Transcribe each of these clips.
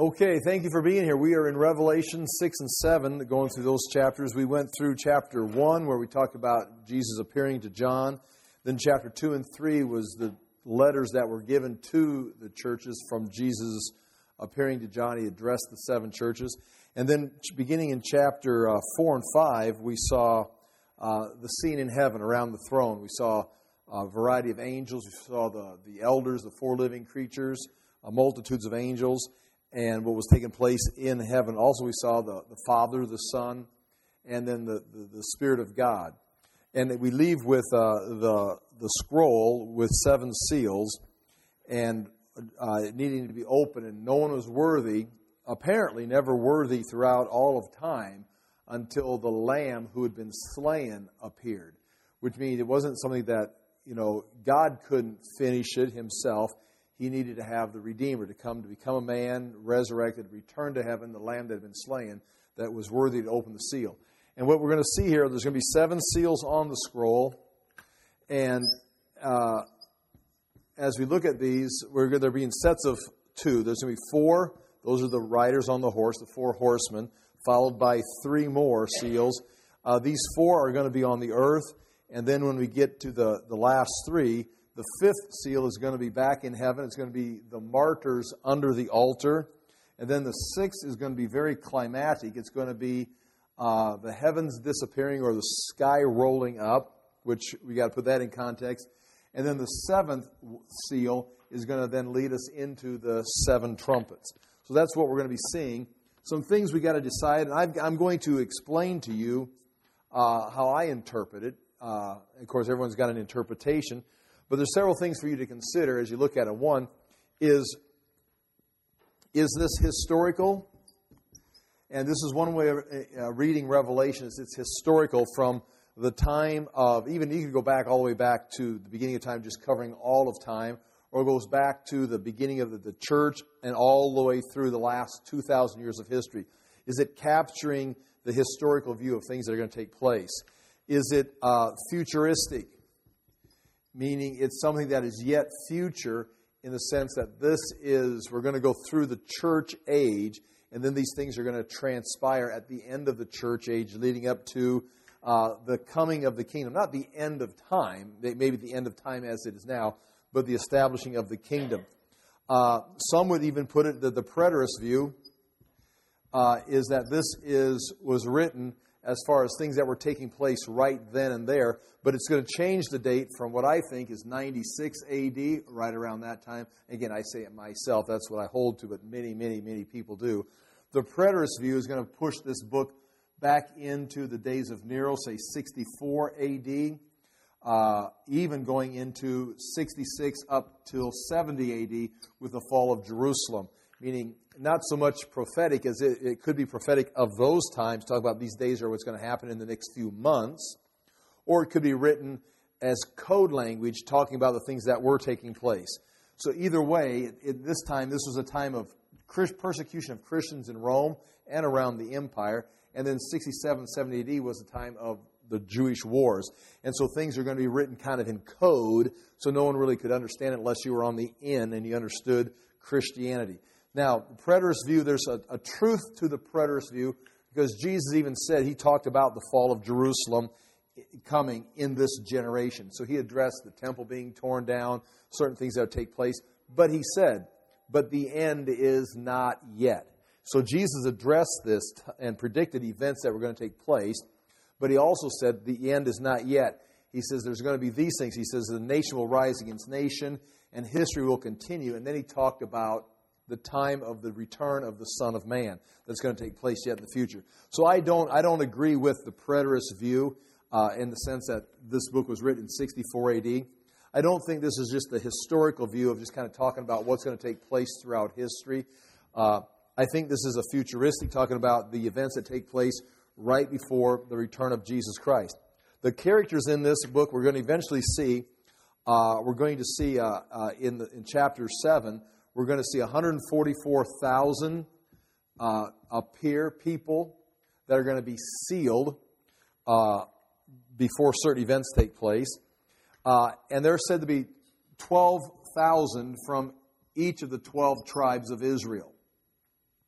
Okay, thank you for being here. We are in Revelation 6 and 7, going through those chapters. We went through chapter 1, where we talked about Jesus appearing to John. Then chapter 2 and 3 was the letters that were given to the churches from Jesus appearing to John. He addressed the 7 churches. And then beginning in chapter 4 and 5, we saw the scene in heaven around the throne. We saw a variety of angels. We saw the elders, the 4 living creatures, multitudes of angels, and what was taking place in heaven. Also, we saw the Father, the Son, and then the Spirit of God. And we leave with the scroll with 7 seals, and it needing to be open, and no one was worthy, apparently never worthy throughout all of time, until the Lamb who had been slain appeared. Which means it wasn't something that, God couldn't finish it himself. He needed to have the Redeemer to come to become a man, resurrected, return to heaven, the Lamb that had been slain, that was worthy to open the seal. And what we're going to see here, there's going to be 7 seals on the scroll. And as we look at these, they're being sets of 2. There's going to be 4. Those are the riders on the horse, the 4 horsemen, followed by 3 more seals. These 4 are going to be on the earth. And then when we get to the last 3, the 5th seal is going to be back in heaven. It's going to be the martyrs under the altar. And then the 6th is going to be very climatic. It's going to be the heavens disappearing or the sky rolling up, which we got to put that in context. And then the 7th seal is going to then lead us into the 7 trumpets. So that's what we're going to be seeing. Some things we got to decide. And I'm going to explain to you how I interpret it. Of course, everyone's got an interpretation. But there's several things for you to consider as you look at it. One is this historical? And this is one way of reading Revelation. It's historical from the time of, even you could go back all the way back to the beginning of time, just covering all of time, or it goes back to the beginning of the church and all the way through the last 2,000 years of history. Is it capturing the historical view of things that are going to take place? Is it futuristic? Meaning it's something that is yet future in the sense that we're going to go through the church age, and then these things are going to transpire at the end of the church age, leading up to the coming of the kingdom. Not the end of time, maybe the end of time as it is now, but the establishing of the kingdom. Some would even put it that the preterist view is that this was written as far as things that were taking place right then and there. But it's going to change the date from what I think is 96 A.D., right around that time. Again, I say it myself. That's what I hold to, but many, many, many people do. The preterist view is going to push this book back into the days of Nero, say 64 A.D., even going into 66 up till 70 A.D. with the fall of Jerusalem. Meaning not so much prophetic as it could be prophetic of those times, talk about these days or what's going to happen in the next few months, or it could be written as code language talking about the things that were taking place. So either way, this was a time of persecution of Christians in Rome and around the empire, and then 67, 70 AD was the time of the Jewish wars. And so things are going to be written kind of in code, so no one really could understand it unless you were on the in and you understood Christianity. Now, the preterist view, there's a truth to the preterist view, because Jesus even said, he talked about the fall of Jerusalem coming in this generation. So he addressed the temple being torn down, certain things that would take place. But he said, but the end is not yet. So Jesus addressed this and predicted events that were going to take place. But he also said the end is not yet. He says there's going to be these things. He says the nation will rise against nation and history will continue. And then he talked about the time of the return of the Son of Man that's going to take place yet in the future. So I don't agree with the preterist view in the sense that this book was written in 64 A.D. I don't think this is just the historical view of just kind of talking about what's going to take place throughout history. I think this is a futuristic, talking about the events that take place right before the return of Jesus Christ. The characters in this book we're going to eventually see, in chapter 7, we're going to see 144,000 people that are going to be sealed before certain events take place. And they're said to be 12,000 from each of the 12 tribes of Israel.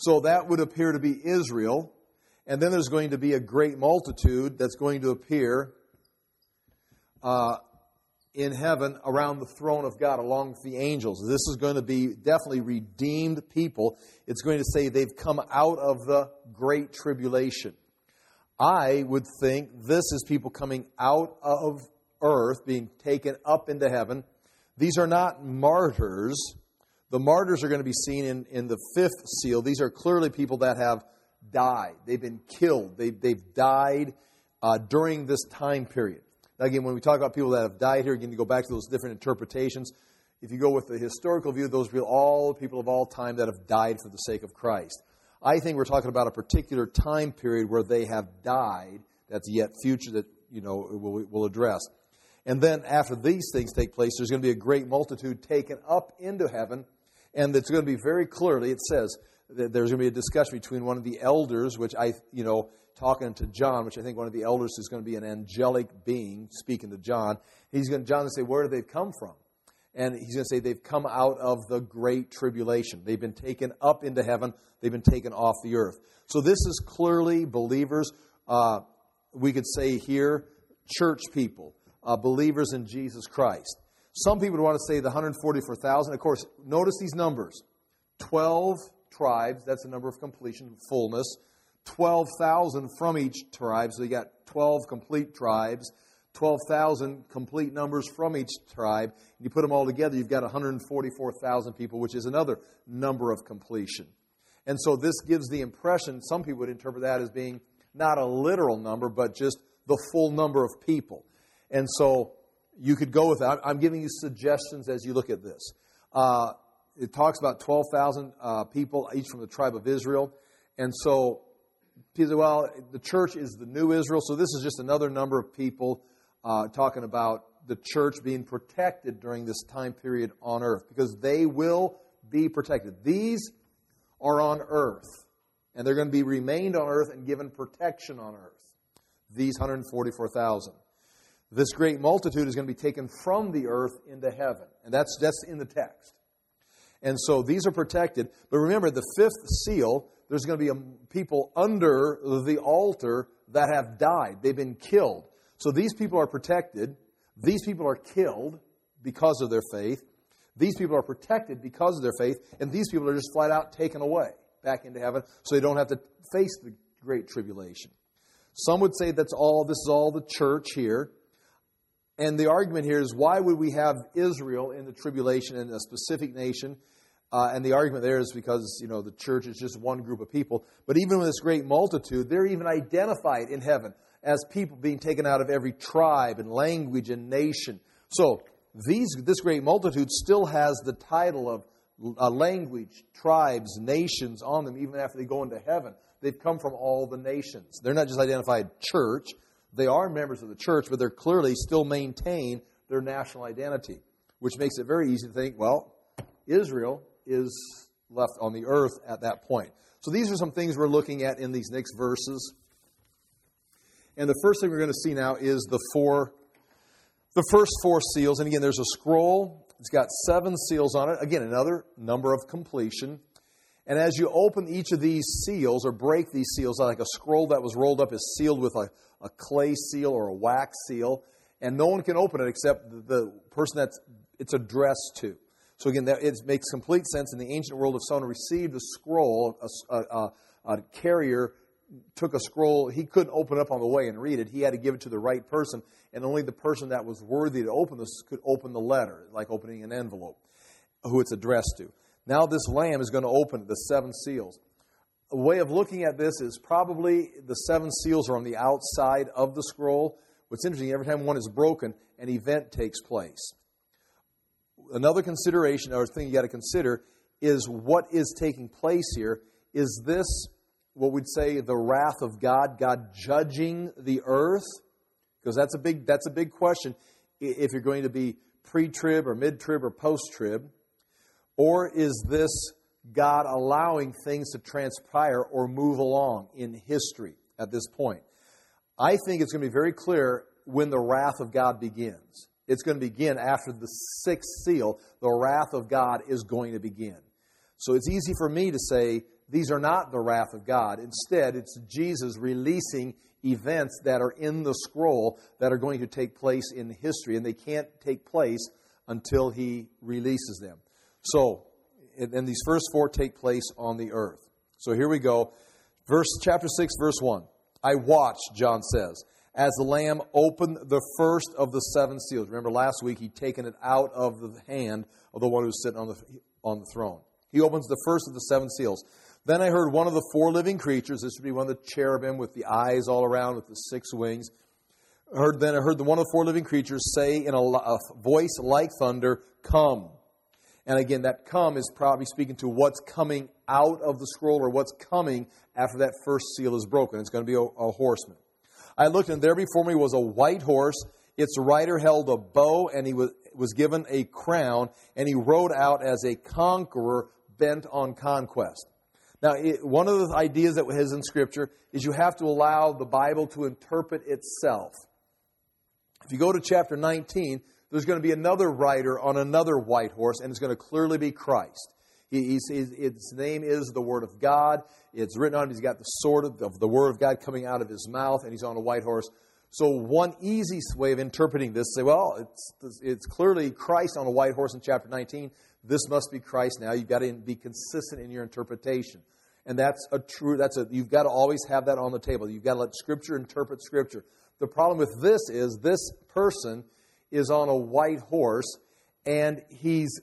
So that would appear to be Israel. And then there's going to be a great multitude that's going to appear in heaven around the throne of God along with the angels. This is going to be definitely redeemed people. It's going to say they've come out of the great tribulation. I would think this is people coming out of earth, being taken up into heaven. These are not martyrs. The martyrs are going to be seen in the fifth seal. These are clearly people that have died. They've been killed. They've died during this time period. Now, again, when we talk about people that have died here, again, you go back to those different interpretations. If you go with the historical view, those are all people of all time that have died for the sake of Christ. I think we're talking about a particular time period where they have died. That's yet future that we'll address. And then after these things take place, there's going to be a great multitude taken up into heaven. And it's going to be very clearly, it says, that there's going to be a discussion between one of the elders, which talking to John, which I think one of the elders is going to be an angelic being speaking to John. John will say, where do they come from? And he's going to say they've come out of the great tribulation. They've been taken up into heaven. They've been taken off the earth. So this is clearly believers. We could say here, church people, believers in Jesus Christ. Some people would want to say the 144,000. Of course, notice these numbers. 12 tribes, that's the number of completion, fullness. 12,000 from each tribe, so you got 12 complete tribes. 12,000 complete numbers from each tribe. You put them all together, you've got 144,000 people, which is another number of completion. And so this gives the impression, some people would interpret that as being not a literal number, but just the full number of people. And so you could go with that. I'm giving you suggestions as you look at this. It talks about 12,000 people, each from the tribe of Israel. And so people say, well, the church is the new Israel, so this is just another number of people talking about the church being protected during this time period on earth, because they will be protected. These are on earth, and they're going to be remained on earth and given protection on earth, these 144,000. This great multitude is going to be taken from the earth into heaven, and that's in the text. And so these are protected. But remember, the fifth seal, there's going to be people under the altar that have died. They've been killed. So these people are protected. These people are killed because of their faith. These people are protected because of their faith. And these people are just flat out taken away back into heaven so they don't have to face the great tribulation. Some would say this is all the church here. And the argument here is, why would we have Israel in the tribulation in a specific nation? And the argument there is because, the church is just one group of people. But even with this great multitude, they're even identified in heaven as people being taken out of every tribe and language and nation. So this great multitude still has the title of language, tribes, nations on them, even after they go into heaven. They've come from all the nations. They're not just identified church. They are members of the church, but they're clearly still maintain their national identity, which makes it very easy to think, well, Israel is left on the earth at that point. So these are some things we're looking at in these next verses. And the first thing we're going to see now is the first four seals. And again, there's a scroll. It's got 7 seals on it. Again, another number of completion. And as you open each of these seals or break these seals, like a scroll that was rolled up is sealed with a clay seal or a wax seal. And no one can open it except the person it's addressed to. So again, it makes complete sense. In the ancient world, if someone received a scroll, a carrier took a scroll, he couldn't open it up on the way and read it. He had to give it to the right person, and only the person that was worthy to open this could open the letter, like opening an envelope, who it's addressed to. Now this Lamb is going to open the 7 seals. A way of looking at this is probably the 7 seals are on the outside of the scroll. What's interesting, every time one is broken, an event takes place. Another consideration, or thing you got to consider, is what is taking place here. Is this what we'd say the wrath of God, God judging the earth? Because that's a big question. If you're going to be pre-trib or mid-trib or post-trib, or is this God allowing things to transpire or move along in history at this point? I think it's going to be very clear when the wrath of God begins. It's going to begin after the 6th seal. The wrath of God is going to begin. So it's easy for me to say these are not the wrath of God. Instead, it's Jesus releasing events that are in the scroll that are going to take place in history, and they can't take place until he releases them. So, and these first four take place on the earth. So here we go. Chapter 6, verse 1. I watched, John says, as the Lamb opened the first of the seven seals. Remember last week he'd taken it out of the hand of the one who was sitting on the throne. He opens the first of the seven seals. Then I heard one of the four living creatures, this would be one of the cherubim with the eyes all around with the six wings. Then I heard one of the four living creatures say in a voice like thunder, "Come." And again, that "come" is probably speaking to what's coming out of the scroll or what's coming after that first seal is broken. It's going to be a horseman. I looked, and there before me was a white horse. Its rider held a bow, and he was given a crown, and he rode out as a conqueror bent on conquest. Now, one of the ideas that is in Scripture is you have to allow the Bible to interpret itself. If you go to chapter 19, there's going to be another rider on another white horse, and it's going to clearly be Christ. His name is the Word of God. It's written on him. He's got the sword of the Word of God coming out of his mouth, and he's on a white horse. So one easy way of interpreting this, say, well, it's clearly Christ on a white horse in chapter 19. This must be Christ now. You've got to be consistent in your interpretation. And you've got to always have that on the table. You've got to let Scripture interpret Scripture. The problem with this is this person is on a white horse, and Jesus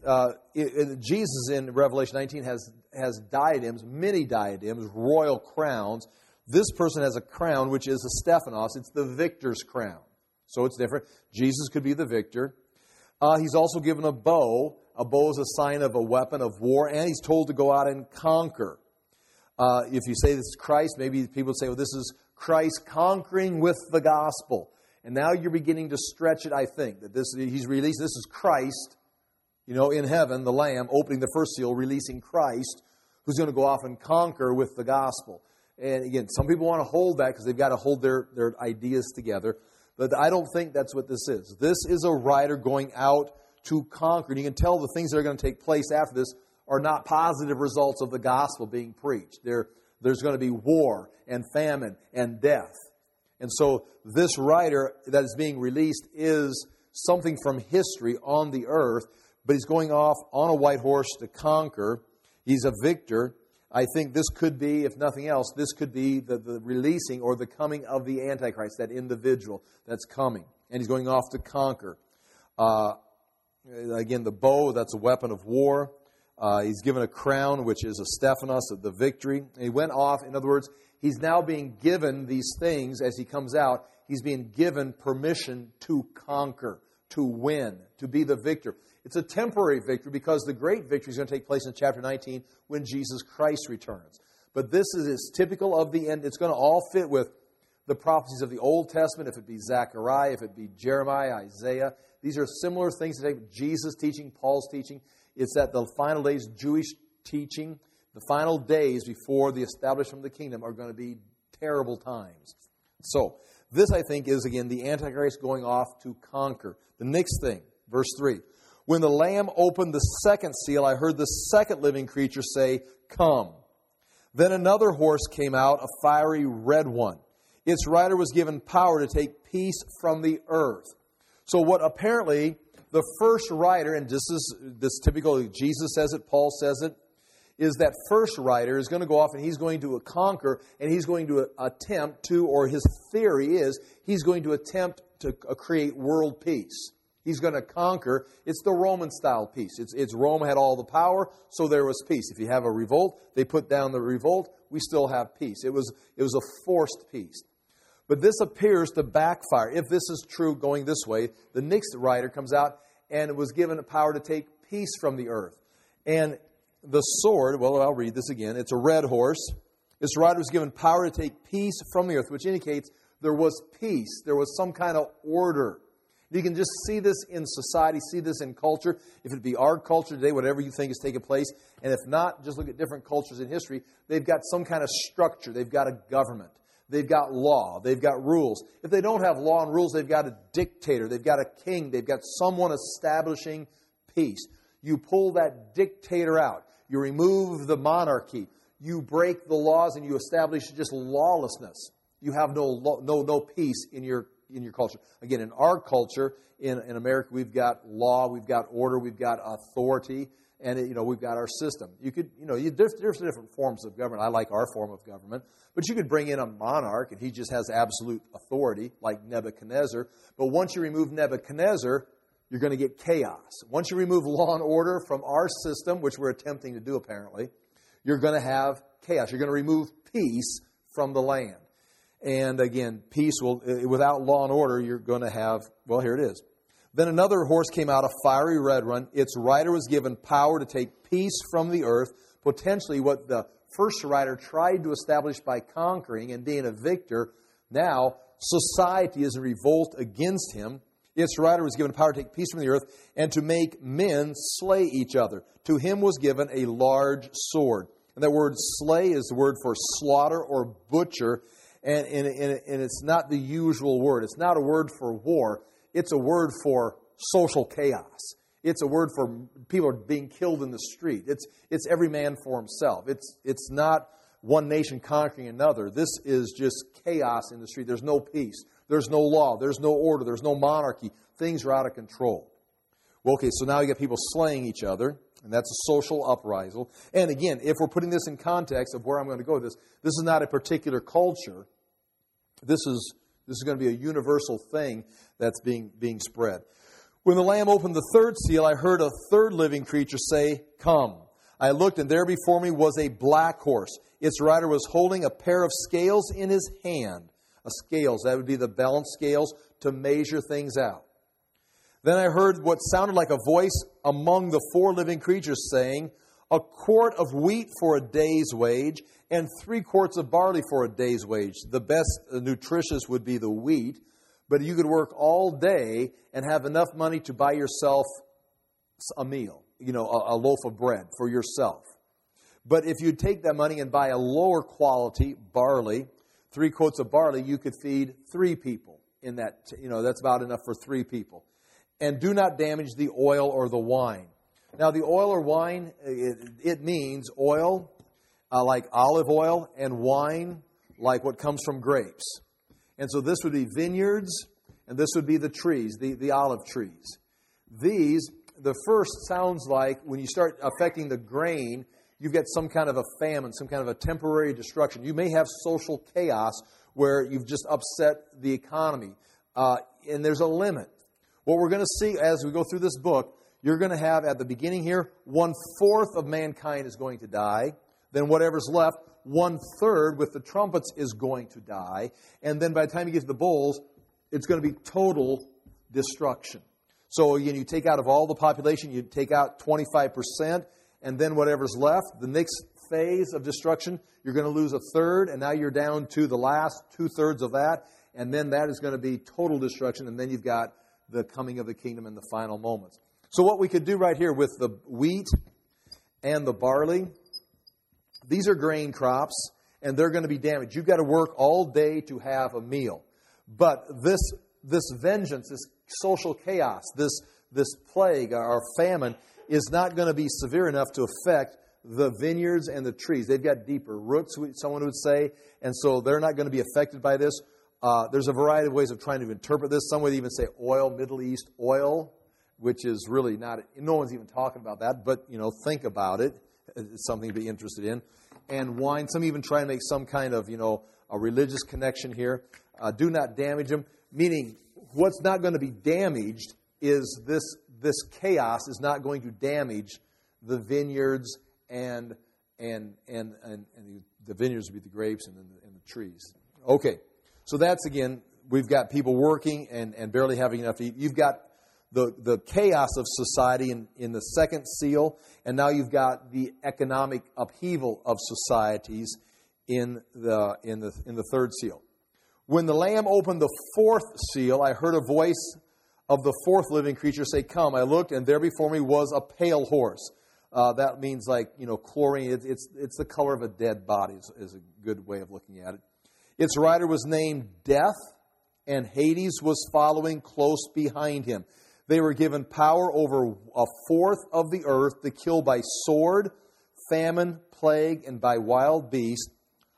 in Revelation 19 has diadems, many diadems, royal crowns. This person has a crown, which is a Stephanos. It's the victor's crown. So it's different. Jesus could be the victor. He's also given a bow. A bow is a sign of a weapon of war, and he's told to go out and conquer. If you say this is Christ, maybe people say, well, this is Christ conquering with the gospel. And now you're beginning to stretch it, I think, that he's released. This is Christ, in heaven, the Lamb, opening the first seal, releasing Christ, who's going to go off and conquer with the gospel. And again, some people want to hold that because they've got to hold their ideas together. But I don't think that's what this is. This is a rider going out to conquer. And you can tell the things that are going to take place after this are not positive results of the gospel being preached. There's going to be war and famine and death. And so this rider that is being released is something from history on the earth, but he's going off on a white horse to conquer. He's a victor. I think this could be, if nothing else, this could be the releasing or the coming of the Antichrist, that individual that's coming. And he's going off to conquer. Again, the bow, that's a weapon of war. He's given a crown, which is a Stephanos of the victory. And he went off. In other words, he's now being given these things as he comes out. He's being given permission to conquer, to win, to be the victor. It's a temporary victory because the great victory is going to take place in chapter 19 when Jesus Christ returns. But this is typical of the end. It's going to all fit with the prophecies of the Old Testament, if it be Zechariah, if it be Jeremiah, Isaiah. These are similar things to take Jesus' teaching, Paul's teaching. It's that the final days, Jewish teaching, the final days before the establishment of the kingdom are going to be terrible times. So, this, I think, is, again, the Antichrist going off to conquer. The next thing, verse 3. When the Lamb opened the second seal, I heard the second living creature say, "Come." Then another horse came out, a fiery red one. Its rider was given power to take peace from the earth. So what apparently the first rider, and this typical, Jesus says it, Paul says it, is that first rider is going to go off and he's going to conquer, and he's going to attempt to, or his theory is, he's going to attempt to create world peace. He's going to conquer. It's the Roman-style peace. It's Rome had all the power, so there was peace. If you have a revolt, they put down the revolt. We still have peace. It was a forced peace. But this appears to backfire. If this is true going this way, the next rider comes out and was given the power to take peace from the earth. And the sword, well, I'll read this again. It's a red horse. This rider was given power to take peace from the earth, which indicates there was peace. There was some kind of order. You can just see this in society, see this in culture. If it be our culture today, whatever you think is taking place. And if not, just look at different cultures in history. They've got some kind of structure. They've got a government. They've got law. They've got rules. If they don't have law and rules, they've got a dictator. They've got a king. They've got someone establishing peace. You pull that dictator out. You remove the monarchy. You break the laws and you establish just lawlessness. You have no peace in your culture. Again, in our culture, in America, we've got law, we've got order, we've got authority, and we've got our system. There's different forms of government. I like our form of government, but you could bring in a monarch and he just has absolute authority, like Nebuchadnezzar. But once you remove Nebuchadnezzar, you're going to get chaos. Once you remove law and order from our system, which we're attempting to do apparently, you're going to have chaos. You're going to remove peace from the land. And again, peace without law and order, you're going to have, well, here it is. Then another horse came out, a fiery red one. Its rider was given power to take peace from the earth, potentially what the first rider tried to establish by conquering and being a victor. Now, society is in revolt against him. Its rider was given power to take peace from the earth and to make men slay each other. To him was given a large sword. And that word slay is the word for slaughter or butcher. And it's not the usual word. It's not a word for war. It's a word for social chaos. It's a word for people being killed in the street. It's every man for himself. It's not one nation conquering another. This is just chaos in the street. There's no peace. There's no law. There's no order. There's no monarchy. Things are out of control. Well, okay, so now you got people slaying each other, and that's a social uprisal. And again, if we're putting this in context of where I'm going to go with this is not a particular culture. This is going to be a universal thing that's being spread. When the Lamb opened the third seal, I heard a third living creature say, "Come." I looked, and there before me was a black horse. Its rider was holding a pair of scales in his hand. Scales, that would be the balance scales to measure things out. Then I heard what sounded like a voice among the four living creatures saying, "A quart of wheat for a day's wage, and 3 quarts of barley for a day's wage." The best nutritious would be the wheat, but you could work all day and have enough money to buy yourself a meal, a loaf of bread for yourself. But if you take that money and buy a lower quality barley, 3 quarts of barley, you could feed 3 people in that, that's about enough for 3 people. And do not damage the oil or the wine. Now, the oil or wine, it means oil like olive oil and wine like what comes from grapes. And so this would be vineyards, and this would be the trees, the olive trees. The first sounds like when you start affecting the grain, you've got some kind of a famine, some kind of a temporary destruction. You may have social chaos where you've just upset the economy. And there's a limit. What we're going to see as we go through this book, you're going to have at the beginning here, 1/4 of mankind is going to die. Then whatever's left, 1/3 with the trumpets is going to die. And then by the time you get to the bowls, it's going to be total destruction. So again, you take out of all the population, you take out 25%, and then whatever's left, the next phase of destruction, you're going to lose 1/3, and now you're down to the last 2/3 of that, and then that is going to be total destruction, and then you've got the coming of the kingdom in the final moments. So what we could do right here with the wheat and the barley, these are grain crops, and they're going to be damaged. You've got to work all day to have a meal. But this vengeance, this social chaos, this plague or famine is not going to be severe enough to affect the vineyards and the trees. They've got deeper roots, someone would say, and so they're not going to be affected by this. There's a variety of ways of trying to interpret this. Some would even say oil, Middle East oil, which is really not, no one's even talking about that, but, think about it. It's something to be interested in. And wine, some even try and make some kind of, a religious connection here. Do not damage them, meaning what's not going to be damaged is this chaos is not going to damage the vineyards and the vineyards would be the grapes and the trees. Okay, so that's, again, we've got people working and barely having enough to eat. You've got the chaos of society in the second seal, and now you've got the economic upheaval of societies in the third seal. When the Lamb opened the fourth seal, I heard a voice of the fourth living creature say, "Come." I looked, and there before me was a pale horse. That means chlorine. It's the color of a dead body is a good way of looking at it. Its rider was named Death, and Hades was following close behind him. They were given power over 1/4 of the earth to kill by sword, famine, plague, and by wild beasts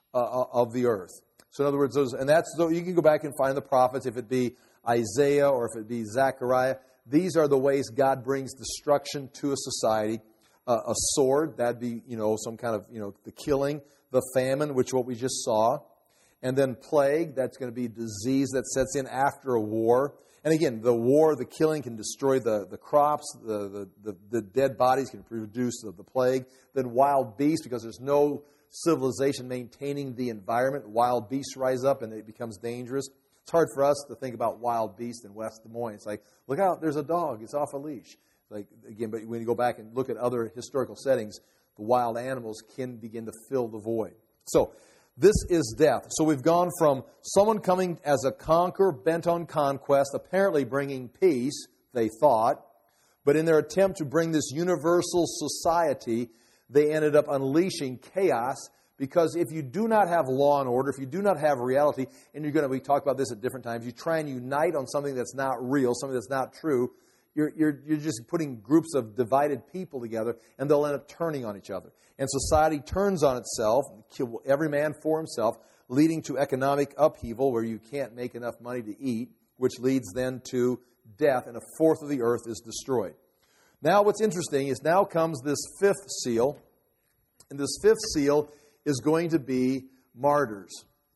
of the earth. So in other words, you can go back and find the prophets, if it be Isaiah or if it be Zechariah. These are the ways God brings destruction to a society. A sword, that'd be, some kind of, the killing, the famine, which what we just saw. And then plague, that's going to be disease that sets in after a war. And again, the war, the killing can destroy the crops, the dead bodies can produce the plague. Then wild beasts, because there's no civilization maintaining the environment, wild beasts rise up and it becomes dangerous. It's hard for us to think about wild beasts in West Des Moines. It's like, look out, there's a dog, it's off a leash. But when you go back and look at other historical settings, the wild animals can begin to fill the void. So, this is death. So we've gone from someone coming as a conqueror, bent on conquest, apparently bringing peace, they thought, but in their attempt to bring this universal society, they ended up unleashing chaos, because if you do not have law and order, if you do not have reality, and we talk about this at different times, you try and unite on something that's not real, something that's not true, you're just putting groups of divided people together, and they'll end up turning on each other. And society turns on itself, every man for himself, leading to economic upheaval where you can't make enough money to eat, which leads then to death, and a fourth of the earth is destroyed. Now what's interesting is now comes this fifth seal, and this fifth seal is going to be martyrs.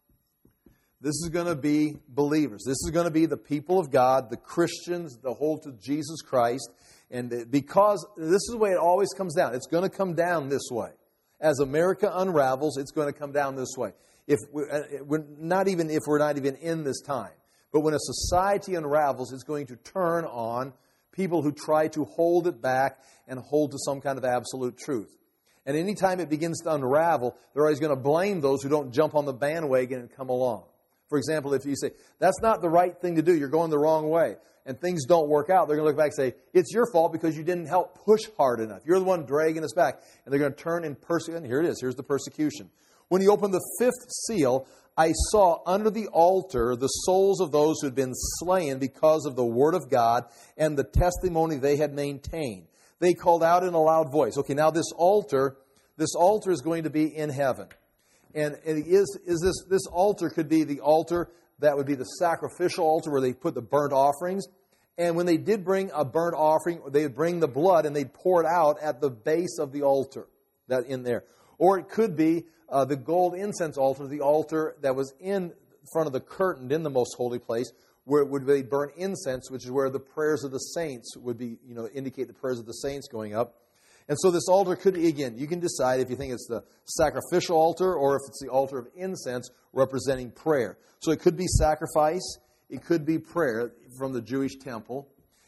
This is going to be believers. This is going to be the people of God, the Christians, the hold to Jesus Christ. And because this is the way it always comes down. It's going to come down this way. As America unravels, it's going to come down this way. We're not even in this time. But when a society unravels, it's going to turn on people who try to hold it back and hold to some kind of absolute truth. And anytime it begins to unravel, they're always going to blame those who don't jump on the bandwagon and come along. For example, if you say, that's not the right thing to do, you're going the wrong way, and things don't work out, they're going to look back and say, it's your fault because you didn't help push hard enough. You're the one dragging us back. And they're going to turn and persecute. And here it is. Here's the persecution. When you open the fifth seal, I saw under the altar the souls of those who had been slain because of the word of God and the testimony they had maintained. They called out in a loud voice. Okay, now this altar is going to be in heaven. And this altar could be the altar that would be the sacrificial altar where they put the burnt offerings. And when they did bring a burnt offering, they would bring the blood and they'd pour it out at the base of the altar, that in there. Or it could be the gold incense altar, the altar that was in front of the curtain in the most holy place, where they burn incense, which is where the prayers of the saints would be, indicate the prayers of the saints going up. And so this altar could, again, you can decide if you think it's the sacrificial altar or if it's the altar of incense representing prayer. So it could be sacrifice, it could be prayer from the Jewish temple.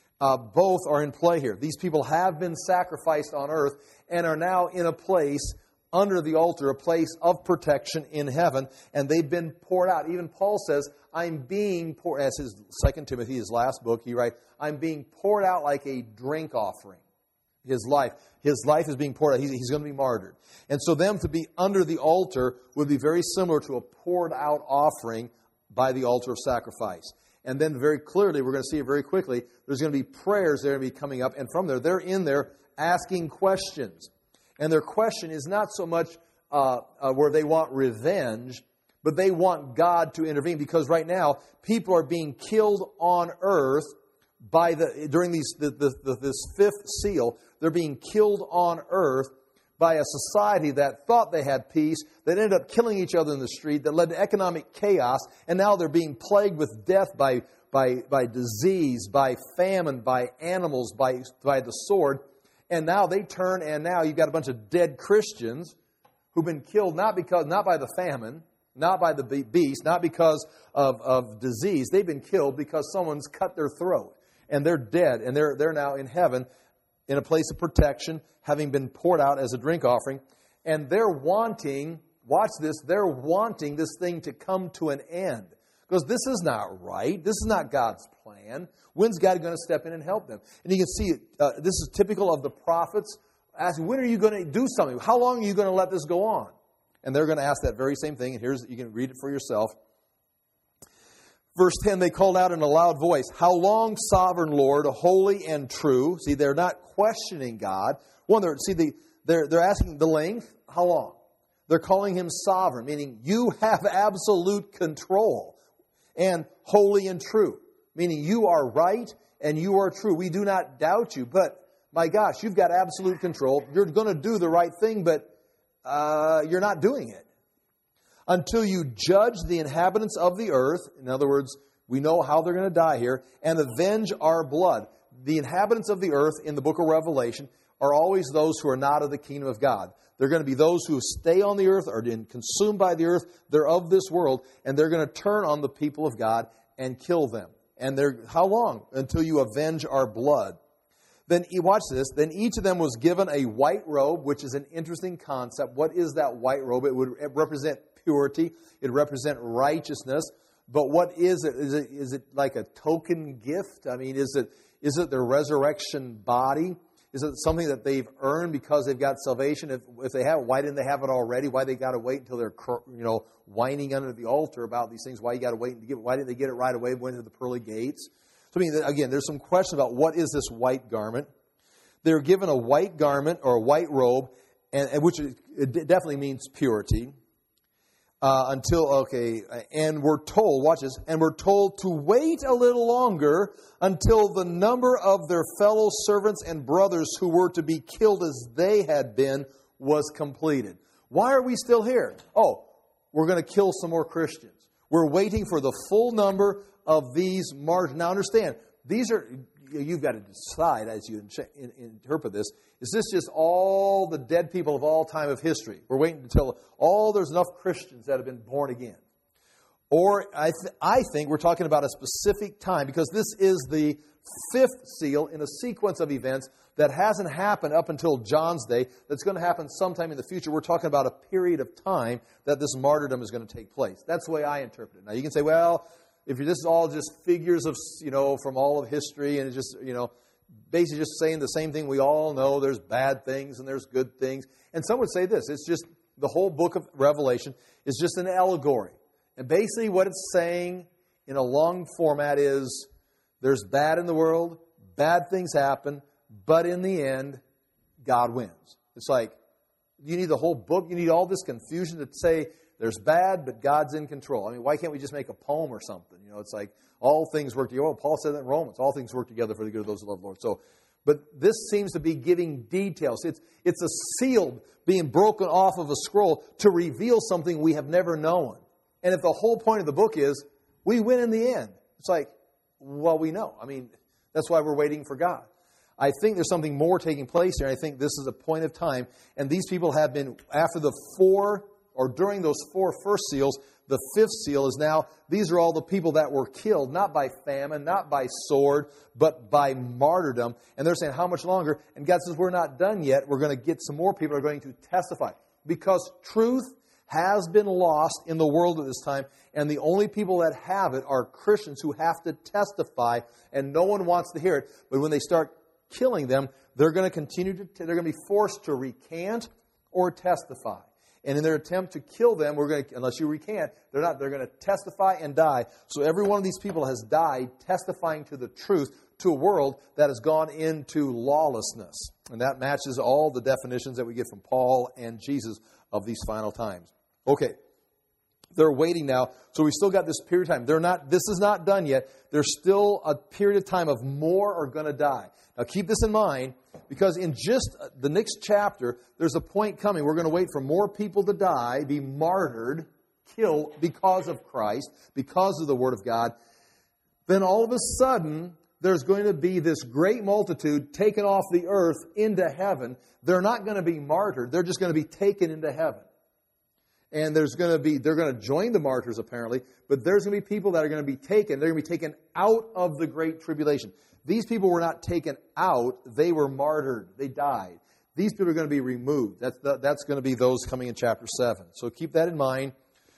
Both are in play here. These people have been sacrificed on earth and are now in a place under the altar, a place of protection in heaven, and they've been poured out. Even Paul says, I'm being poured, as his 2 Timothy, his last book, he writes, I'm being poured out like a drink offering. His life is being poured out. He's going to be martyred. And so them to be under the altar would be very similar to a poured out offering by the altar of sacrifice. And then very clearly, we're going to see it very quickly, there's going to be prayers that are going to be coming up. And from there, they're in there asking questions. And their question is not so much where they want revenge, but they want God to intervene. Because right now, people are being killed on earth during this fifth seal. They're being killed on earth by a society that thought they had peace, that ended up killing each other in the street, that led to economic chaos, and now they're being plagued with death by disease, by famine, by animals, by the sword. And now they turn, and now you've got a bunch of dead Christians who've been killed not by the famine, not by the beast, not because of disease. They've been killed because someone's cut their throat. And they're dead, and they're now in heaven, in a place of protection, having been poured out as a drink offering. And they're wanting, watch this, they're wanting this thing to come to an end. Because this is not right. This is not God's plan. When's God going to step in and help them? And you can see, this is typical of the prophets asking, when are you going to do something? How long are you going to let this go on? And they're going to ask that very same thing. And you can read it for yourself. Verse 10, they called out in a loud voice, how long, sovereign Lord, holy and true? See, they're not questioning God. One, They're asking the length, how long? They're calling him sovereign, meaning you have absolute control, and holy and true, meaning you are right and you are true. We do not doubt you, but my gosh, you've got absolute control. You're going to do the right thing, but you're not doing it. Until you judge the inhabitants of the earth, in other words, we know how they're going to die here, and avenge our blood. The inhabitants of the earth in the book of Revelation are always those who are not of the kingdom of God. They're going to be those who stay on the earth, are consumed by the earth. They're of this world, and they're going to turn on the people of God and kill them. And how long? Until you avenge our blood. Then, watch this, then each of them was given a white robe, which is an interesting concept. What is that white robe? It would represent purity. It would represent righteousness. But what is it? Is it like a token gift? I mean, is it their resurrection body? Is it something that they've earned because they've got salvation? If they have it, why didn't they have it already? Why they got to wait until they're whining under the altar about these things? Why you got to wait and get? Why didn't they get it right away? Went to the pearly gates. So I mean, again, there's some question about what is this white garment. They're given a white garment or a white robe, and which it definitely means purity. And we're told, watch this, and we're told to wait a little longer until the number of their fellow servants and brothers who were to be killed as they had been was completed. Why are we still here? Oh, we're going to kill some more Christians. We're waiting for the full number of these martyrs. Now understand, you've got to decide as you interpret this, is this just all the dead people of all time of history? We're waiting until there's enough Christians that have been born again. Or I think we're talking about a specific time, because this is the fifth seal in a sequence of events that hasn't happened up until John's day. That's going to happen sometime in the future. We're talking about a period of time that this martyrdom is going to take place. That's the way I interpret it. Now you can say, well, if this is all just figures of, from all of history, and it's just, basically just saying the same thing we all know, there's bad things and there's good things. And some would say this, it's just the whole book of Revelation is just an allegory. And basically what it's saying in a long format is there's bad in the world, bad things happen, but in the end, God wins. It's like, you need the whole book, you need all this confusion to say there's bad, but God's in control. I mean, why can't we just make a poem or something? It's like all things work together. Oh, Paul said that in Romans. All things work together for the good of those who love the Lord. So, but this seems to be giving details. It's a seal being broken off of a scroll to reveal something we have never known. And if the whole point of the book is we win in the end, it's like, well, we know. I mean, that's why we're waiting for God. I think there's something more taking place here. I think this is a point of time. And these people have been, after the during those four first seals, the fifth seal is now, these are all the people that were killed, not by famine, not by sword, but by martyrdom. And they're saying, how much longer? And God says, we're not done yet. We're going to get some more people who are going to testify. Because truth has been lost in the world at this time, and the only people that have it are Christians who have to testify, and no one wants to hear it. But when they start killing them, they're going to they're going to be forced to recant or testify. And in their attempt to kill them, unless you recant, they're going to testify and die. So every one of these people has died testifying to the truth to a world that has gone into lawlessness. And that matches all the definitions that we get from Paul and Jesus of these final times. Okay. They're waiting now. So we still got this period of time. This is not done yet. There's still a period of time of more are going to die. Now keep this in mind, because in just the next chapter, there's a point coming. We're going to wait for more people to die, be martyred, killed because of Christ, because of the Word of God. Then all of a sudden, there's going to be this great multitude taken off the earth into heaven. They're not going to be martyred. They're just going to be taken into heaven. And they're going to join the martyrs apparently, but there's going to be people that are going to be taken. They're going to be taken out of the great tribulation. These people were not taken out. They were martyred. They died. These people are going to be removed. That's going to be those coming in chapter 7. So keep that in mind.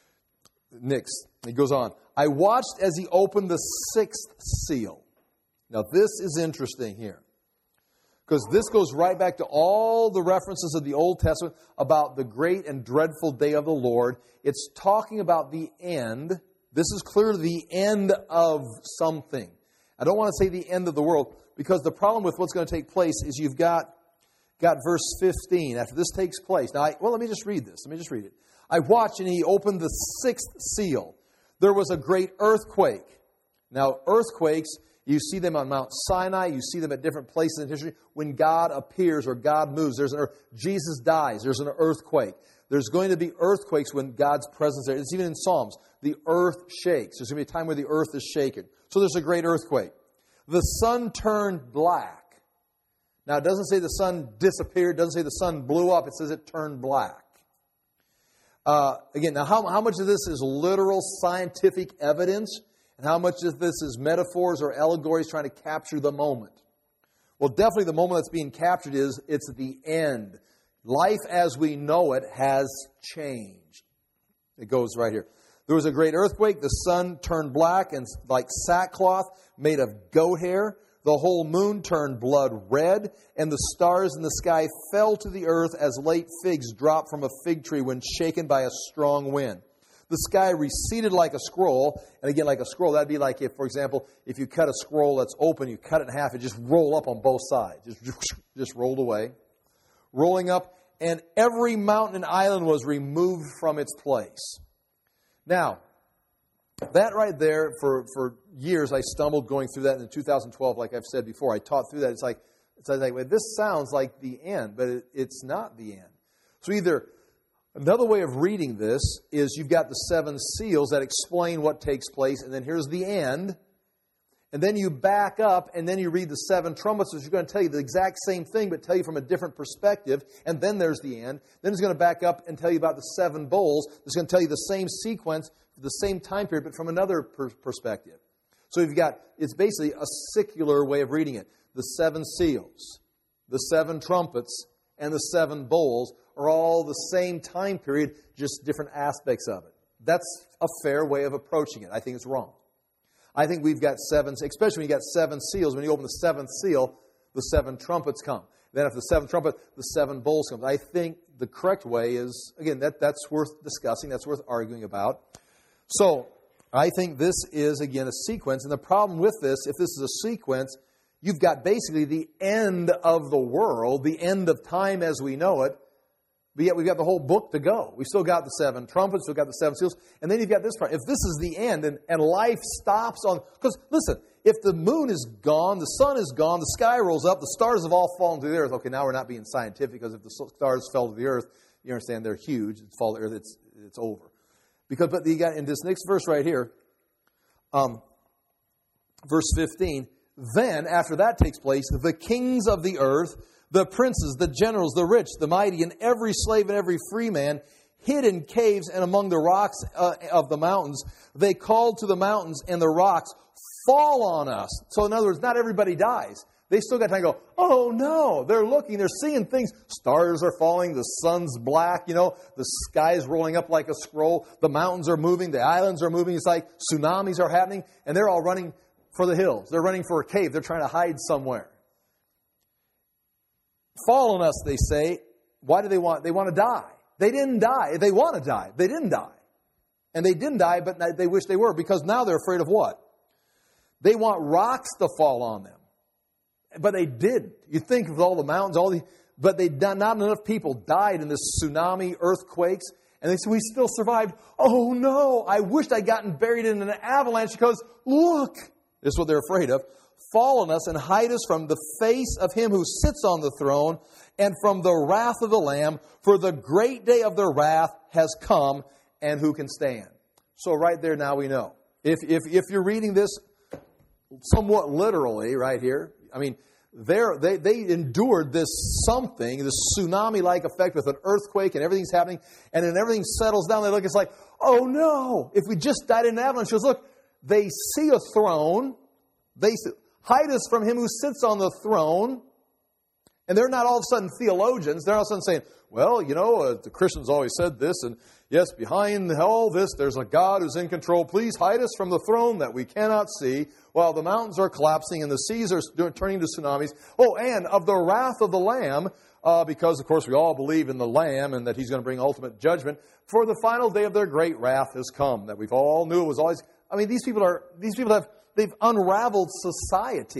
Next, it goes on. I watched as he opened the sixth seal. Now this is interesting here, because this goes right back to all the references of the Old Testament about the great and dreadful day of the Lord. It's talking about the end. This is clearly the end of something. I don't want to say the end of the world, because the problem with what's going to take place is you've got got verse 15. After this takes place. Now, let me just read this. Let me just read it. I watched, and he opened the sixth seal. There was a great earthquake. Now, earthquakes, you see them on Mount Sinai. You see them at different places in history. When God appears or God moves, Jesus dies. There's an earthquake. There's going to be earthquakes when God's presence is there. It's even in Psalms. The earth shakes. There's going to be a time where the earth is shaken. So there's a great earthquake. The sun turned black. Now, it doesn't say the sun disappeared. It doesn't say the sun blew up. It says it turned black. Again, now how much of this is literal scientific evidence and how much of this is metaphors or allegories trying to capture the moment? Well, definitely the moment that's being captured it's the end. Life as we know it has changed. It goes right here. There was a great earthquake. The sun turned black and like sackcloth made of goat hair. The whole moon turned blood red, and the stars in the sky fell to the earth as late figs drop from a fig tree when shaken by a strong wind. The sky receded like a scroll, and again, like a scroll, that'd be like if, for example, if you cut a scroll that's open, you cut it in half, it just roll up on both sides. Just rolled away. Rolling up, and every mountain and island was removed from its place. Now, that right there, for years, I stumbled going through that in 2012, like I've said before. I taught through that. It's like well, this sounds like the end, but it's not the end. So either another way of reading this is you've got the seven seals that explain what takes place, and then here's the end. And then you back up, and then you read the seven trumpets, which are going to tell you the exact same thing, but tell you from a different perspective. And then there's the end. Then it's going to back up and tell you about the seven bowls. It's going to tell you the same sequence, the same time period, but from another perspective. So it's basically a secular way of reading it. The seven seals, the seven trumpets, and the seven bowls are all the same time period, just different aspects of it. That's a fair way of approaching it. I think it's wrong. I think we've got seven, especially when you got seven seals. When you open the seventh seal, the seven trumpets come. Then after the seventh trumpet, the seven bowls come. I think the correct way is, again, that's worth discussing. That's worth arguing about. So I think this is, again, a sequence. And the problem with this, if this is a sequence, you've got basically the end of the world, the end of time as we know it. But yet we've got the whole book to go. We've still got the seven trumpets, we've got the seven seals, and then you've got this part. If this is the end and life stops on... Because, listen, if the moon is gone, the sun is gone, the sky rolls up, the stars have all fallen to the earth. Okay, now we're not being scientific, because if the stars fell to the earth, you understand they're huge. It's fall to the earth, it's over. But you got in this next verse right here, verse 15, then, after that takes place, the kings of the earth, the princes, the generals, the rich, the mighty, and every slave and every free man hid in caves and among the rocks of the mountains. They called to the mountains and the rocks, fall on us. So in other words, not everybody dies. They still got time to go, oh no, they're looking, they're seeing things. Stars are falling, the sun's black, the sky's rolling up like a scroll. The mountains are moving, the islands are moving. It's like tsunamis are happening, and they're all running for the hills. They're running for a cave. They're trying to hide somewhere. Fall on us, they say. Why do they want? They want to die. They didn't die. They want to die. They didn't die. And they didn't die, but they wish they were, because now they're afraid of what? They want rocks to fall on them. But they didn't. You think of all the mountains, but not enough people died in this tsunami, earthquakes, and they said, we still survived. Oh no, I wished I'd gotten buried in an avalanche, because look, this is what they're afraid of. Fall on us and hide us from the face of him who sits on the throne and from the wrath of the Lamb, for the great day of their wrath has come, and who can stand? So right there now we know. If you're reading this somewhat literally right here, I mean, they endured this tsunami-like effect with an earthquake, and everything's happening, and then everything settles down. They look, it's like, oh no, if we just died in an avalanche. Because look, they see a throne, they hide us from him who sits on the throne. And they're not all of a sudden theologians. They're all of a sudden saying, well, the Christians always said this, and yes, behind all this, there's a God who's in control. Please hide us from the throne that we cannot see, while the mountains are collapsing and the seas are turning to tsunamis. Oh, and of the wrath of the Lamb, because, of course, we all believe in the Lamb and that he's going to bring ultimate judgment. For the final day of their great wrath has come, that we've all knew it was always... I mean, these people they've unraveled society.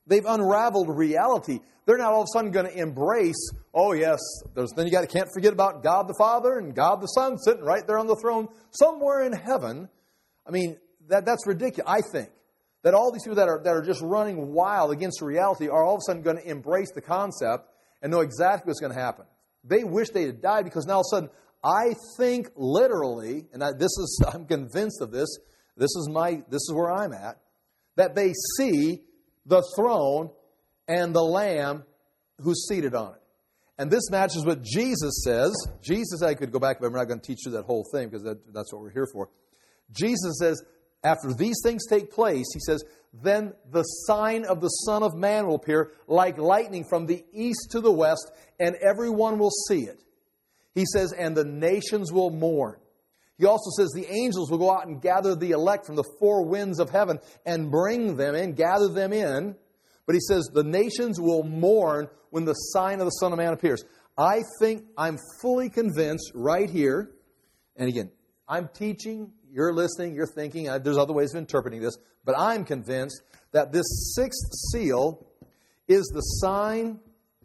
They've unraveled reality. They're not all of a sudden going to embrace, oh yes, then you can't forget about God the Father and God the Son sitting right there on the throne somewhere in heaven. I mean, that's ridiculous, I think. That all these people that are just running wild against reality are all of a sudden going to embrace the concept and know exactly what's going to happen. They wish they had died because now all of a sudden, I think literally, and I'm convinced of this, this is where I'm at, that they see the throne and the Lamb who's seated on it. And this matches what Jesus says. Jesus, I could go back, but I'm not going to teach you that whole thing because that's what we're here for. Jesus says, after these things take place, he says, then the sign of the Son of Man will appear like lightning from the east to the west, and everyone will see it. He says, and the nations will mourn. He also says the angels will go out and gather the elect from the four winds of heaven and bring them in, gather them in. But he says the nations will mourn when the sign of the Son of Man appears. I think I'm fully convinced right here, and again, I'm teaching, you're listening, you're thinking, there's other ways of interpreting this, but I'm convinced that this sixth seal is the sign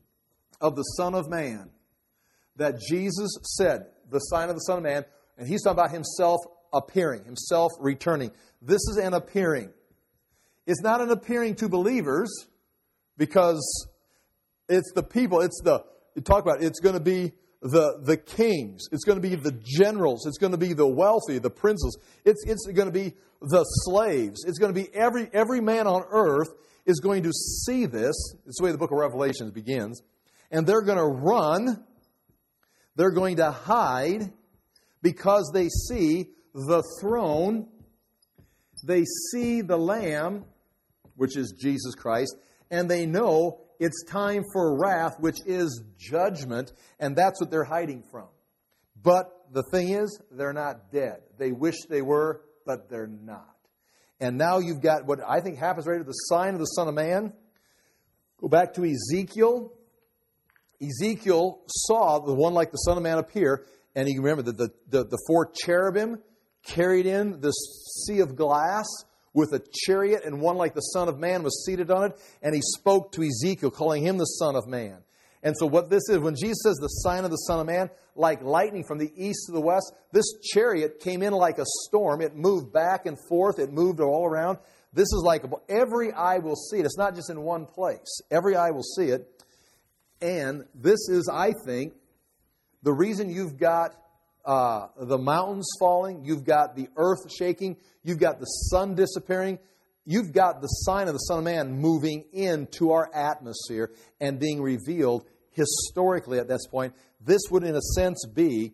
of the Son of Man. That Jesus said, the sign of the Son of Man, and he's talking about himself appearing, himself returning. This is an appearing. It's not an appearing to believers because it's the people, it's going to be the kings, it's going to be the generals, it's going to be the wealthy, the princes, it's going to be the slaves, it's going to be every man on earth is going to see this. It's the way the book of Revelation begins. And they're going to run, they're going to hide because they see the throne, they see the Lamb, which is Jesus Christ, and they know it's time for wrath, which is judgment, and that's what they're hiding from. But the thing is, they're not dead. They wish they were, but they're not. And now you've got what I think happens right at the sign of the Son of Man. Go back to Ezekiel. Ezekiel saw the one like the Son of Man appear, and you remember that the four cherubim carried in this sea of glass with a chariot, and one like the Son of Man was seated on it, and he spoke to Ezekiel, calling him the Son of Man. And so what this is, when Jesus says the sign of the Son of Man, like lightning from the east to the west, this chariot came in like a storm. It moved back and forth. It moved all around. This is like every eye will see it. It's not just in one place. Every eye will see it. And this is, I think, the reason you've got the mountains falling, you've got the earth shaking, you've got the sun disappearing, you've got the sign of the Son of Man moving into our atmosphere and being revealed historically at this point. This would, in a sense, be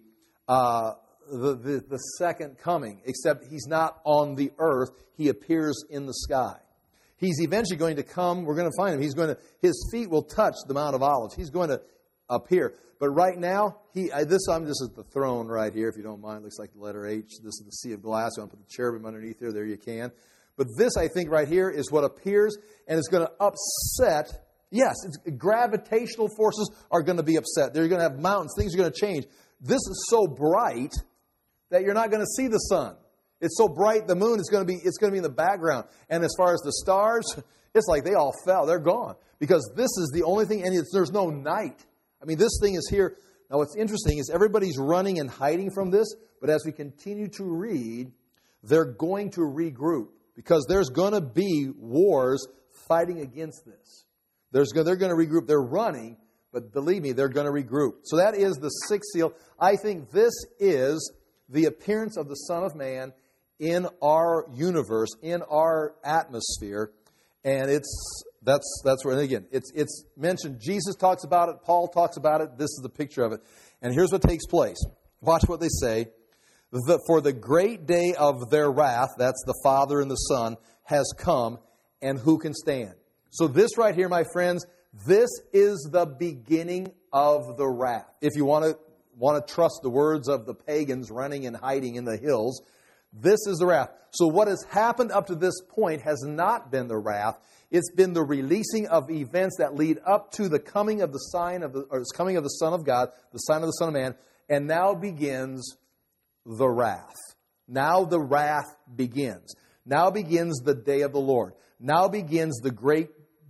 the second coming, except he's not on the earth. He appears in the sky. He's eventually going to come. We're going to find him. His feet will touch the Mount of Olives. He's going to appear. But right now, I'm just at the throne right here, if you don't mind. It looks like the letter H. This is the sea of glass. You want to put the cherubim underneath there. There you can. But this, I think, right here is what appears, and it's going to upset. Yes, gravitational forces are going to be upset. They're going to have mountains. Things are going to change. This is so bright that you're not going to see the sun. It's so bright, the moon is going to be in the background. And as far as the stars, it's like they all fell. They're gone. Because this is the only thing, and there's no night. I mean, this thing is here. Now, what's interesting is everybody's running and hiding from this, but as we continue to read, they're going to regroup. Because there's going to be wars fighting against this. They're going to regroup. They're running, but believe me, they're going to regroup. So that is the sixth seal. I think this is the appearance of the Son of Man in our universe, in our atmosphere. And that's where, and again, it's mentioned. Jesus talks about it. Paul talks about it. This is the picture of it. And here's what takes place. Watch what they say. For the great day of their wrath, that's the Father and the Son, has come, and who can stand? So this right here, my friends, this is the beginning of the wrath. If you want to trust the words of the pagans running and hiding in the hills, this is the wrath. So what has happened up to this point has not been the wrath. It's been the releasing of events that lead up to the coming of the Son of God, the sign of the Son of Man, and now begins the wrath. Now the wrath begins. Now begins the day of the Lord. Now begins the great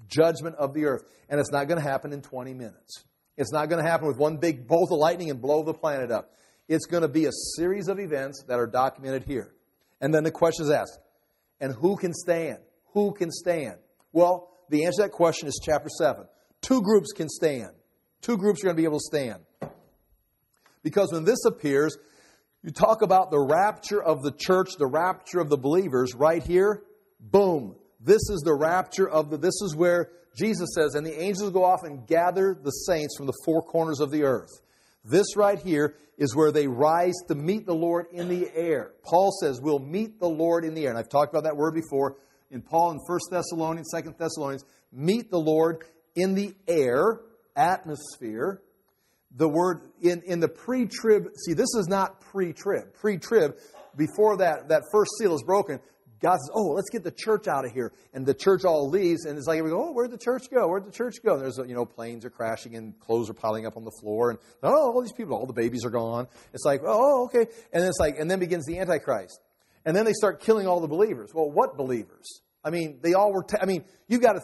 judgment of the earth. And it's not going to happen in 20 minutes. It's not going to happen with one big bolt of lightning and blow the planet up. It's going to be a series of events that are documented here. And then the question is asked, and who can stand? Who can stand? Well, the answer to that question is chapter 7. 2 groups can stand. 2 groups are going to be able to stand. Because when this appears, you talk about the rapture of the church, the rapture of the believers right here. Boom. This is the rapture of this is where Jesus says, and the angels go off and gather the saints from the 4 corners of the earth. This right here is where they rise to meet the Lord in the air. Paul says, we'll meet the Lord in the air. And I've talked about that word before in Paul in 1 Thessalonians, 2 Thessalonians. Meet the Lord in the air, atmosphere. The word in the pre-trib, see, this is not pre-trib. Pre-trib, before that first seal is broken, God says, oh, let's get the church out of here. And the church all leaves, and it's like, we go, oh, where'd the church go? Where'd the church go? And there's, planes are crashing and clothes are piling up on the floor. And, all these people, all the babies are gone. It's like, oh, okay. And it's like, and then begins the Antichrist. And then they start killing all the believers. Well, what believers? I mean, they all were, you've got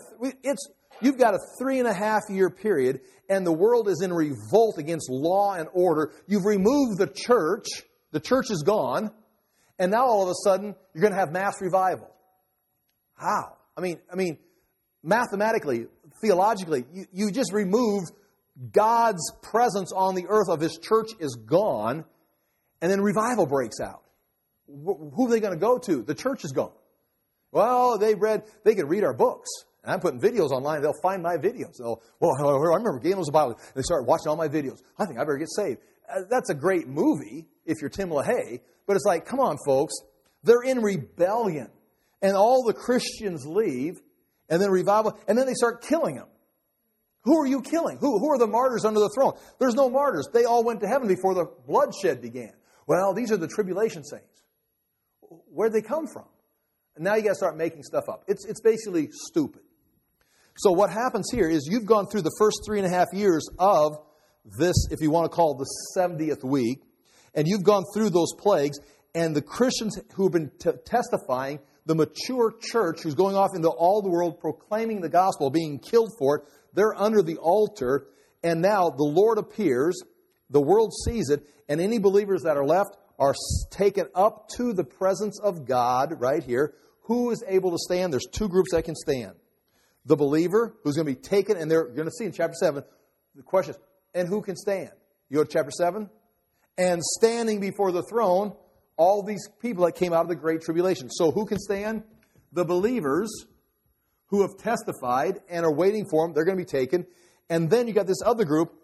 a 3.5-year period, and the world is in revolt against law and order. You've removed the church is gone, and now all of a sudden, you're going to have mass revival. How? I mean, mathematically, theologically, you just removed God's presence on the earth of His church is gone, and then revival breaks out. Who are they going to go to? The church is gone. Well, they could read our books. And I'm putting videos online. They'll find my videos. I remember Galen was a Bible. And they start watching all my videos. I think I better get saved. That's a great movie if you're Tim LaHaye. But it's like, come on, folks. They're in rebellion. And all the Christians leave. And then revival. And then they start killing them. Who are you killing? Who are the martyrs under the throne? There's no martyrs. They all went to heaven before the bloodshed began. Well, these are the tribulation saints. Where'd they come from? And now you got to start making stuff up. It's basically stupid. So what happens here is you've gone through the first 3.5 years of this, if you want to call it the 70th week, and you've gone through those plagues, and the Christians who have been testifying, the mature church who's going off into all the world proclaiming the gospel, being killed for it, they're under the altar, and now the Lord appears, the world sees it, and any believers that are left are taken up to the presence of God right here. Who is able to stand? There's 2 groups that can stand. The believer, who's going to be taken, and they're going to see in chapter 7, the question is, and who can stand? You go to chapter 7, and standing before the throne, all these people that came out of the Great Tribulation. So who can stand? The believers who have testified and are waiting for them, they're going to be taken. And then you got this other group,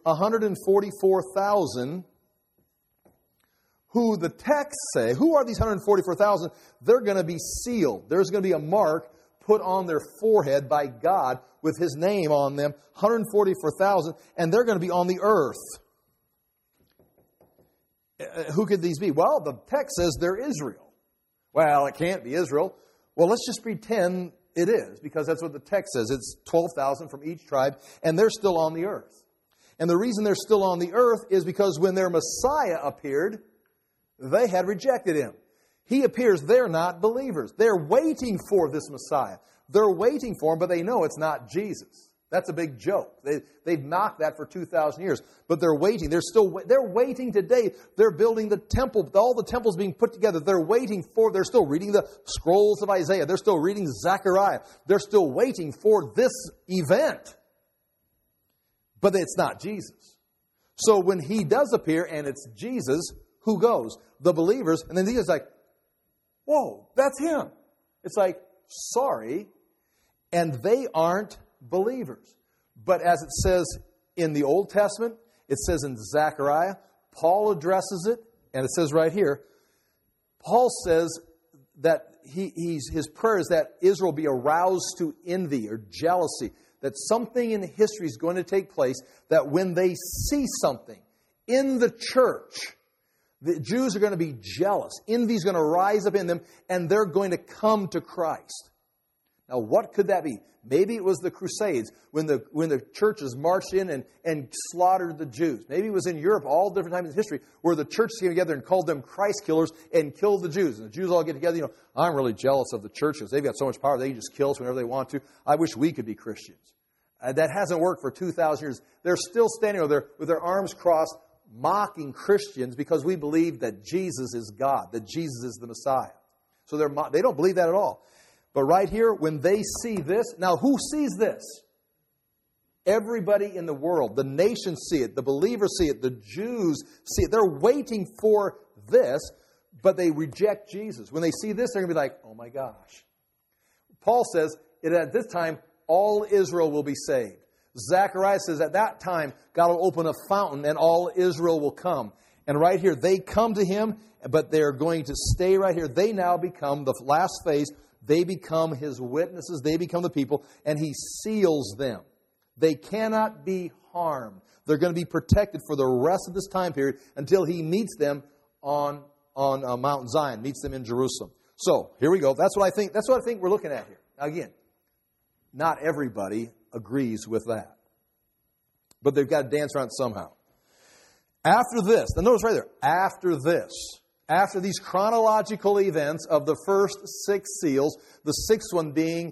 144,000, who the texts say, who are these 144,000? They're going to be sealed. There's going to be a mark put on their forehead by God with His name on them, 144,000, and they're going to be on the earth. Who could these be? Well, the text says they're Israel. Well, it can't be Israel. Well, let's just pretend it is, because that's what the text says. It's 12,000 from each tribe, and they're still on the earth. And the reason they're still on the earth is because when their Messiah appeared, they had rejected Him. He appears, they're not believers. They're waiting for this Messiah. They're waiting for Him, but they know it's not Jesus. That's a big joke. They've mocked that for 2,000 years. But they're waiting. They're waiting today. They're building the temple. All the temples being put together. They're still reading the scrolls of Isaiah. They're still reading Zechariah. They're still waiting for this event. But it's not Jesus. So when He does appear and it's Jesus, who goes? The believers. And then He is like, whoa, that's Him. It's like, sorry. And they aren't believers. But as it says in the Old Testament, it says in Zechariah, Paul addresses it, and it says right here, Paul says that his prayer is that Israel be aroused to envy or jealousy, that something in history is going to take place, that when they see something in the church, the Jews are going to be jealous. Envy is going to rise up in them, and they're going to come to Christ. Now, what could that be? Maybe it was the Crusades, when the churches marched in and slaughtered the Jews. Maybe it was in Europe, all different times in history, where the churches came together and called them Christ killers and killed the Jews. And the Jews all get together, I'm really jealous of the churches. They've got so much power, they can just kill us whenever they want to. I wish we could be Christians. That hasn't worked for 2,000 years. They're still standing over there with their arms crossed, mocking Christians because we believe that Jesus is God, that Jesus is the Messiah. So they don't believe that at all. But right here, when they see this, now who sees this? Everybody in the world. The nations see it. The believers see it. The Jews see it. They're waiting for this, but they reject Jesus. When they see this, they're going to be like, oh my gosh. Paul says that at this time, all Israel will be saved. Zechariah says at that time, God will open a fountain and all Israel will come. And right here, they come to him, but they're going to stay right here. They now become the last phase. They become his witnesses. They become the people, and he seals them. They cannot be harmed. They're going to be protected for the rest of this time period until he meets them on Mount Zion, meets them in Jerusalem. So, here we go. That's what I think we're looking at here. Now, again, not everybody agrees with that. But they've got to dance around it somehow. After this, now notice right there, after these chronological events of the first 6 seals, the 6th one being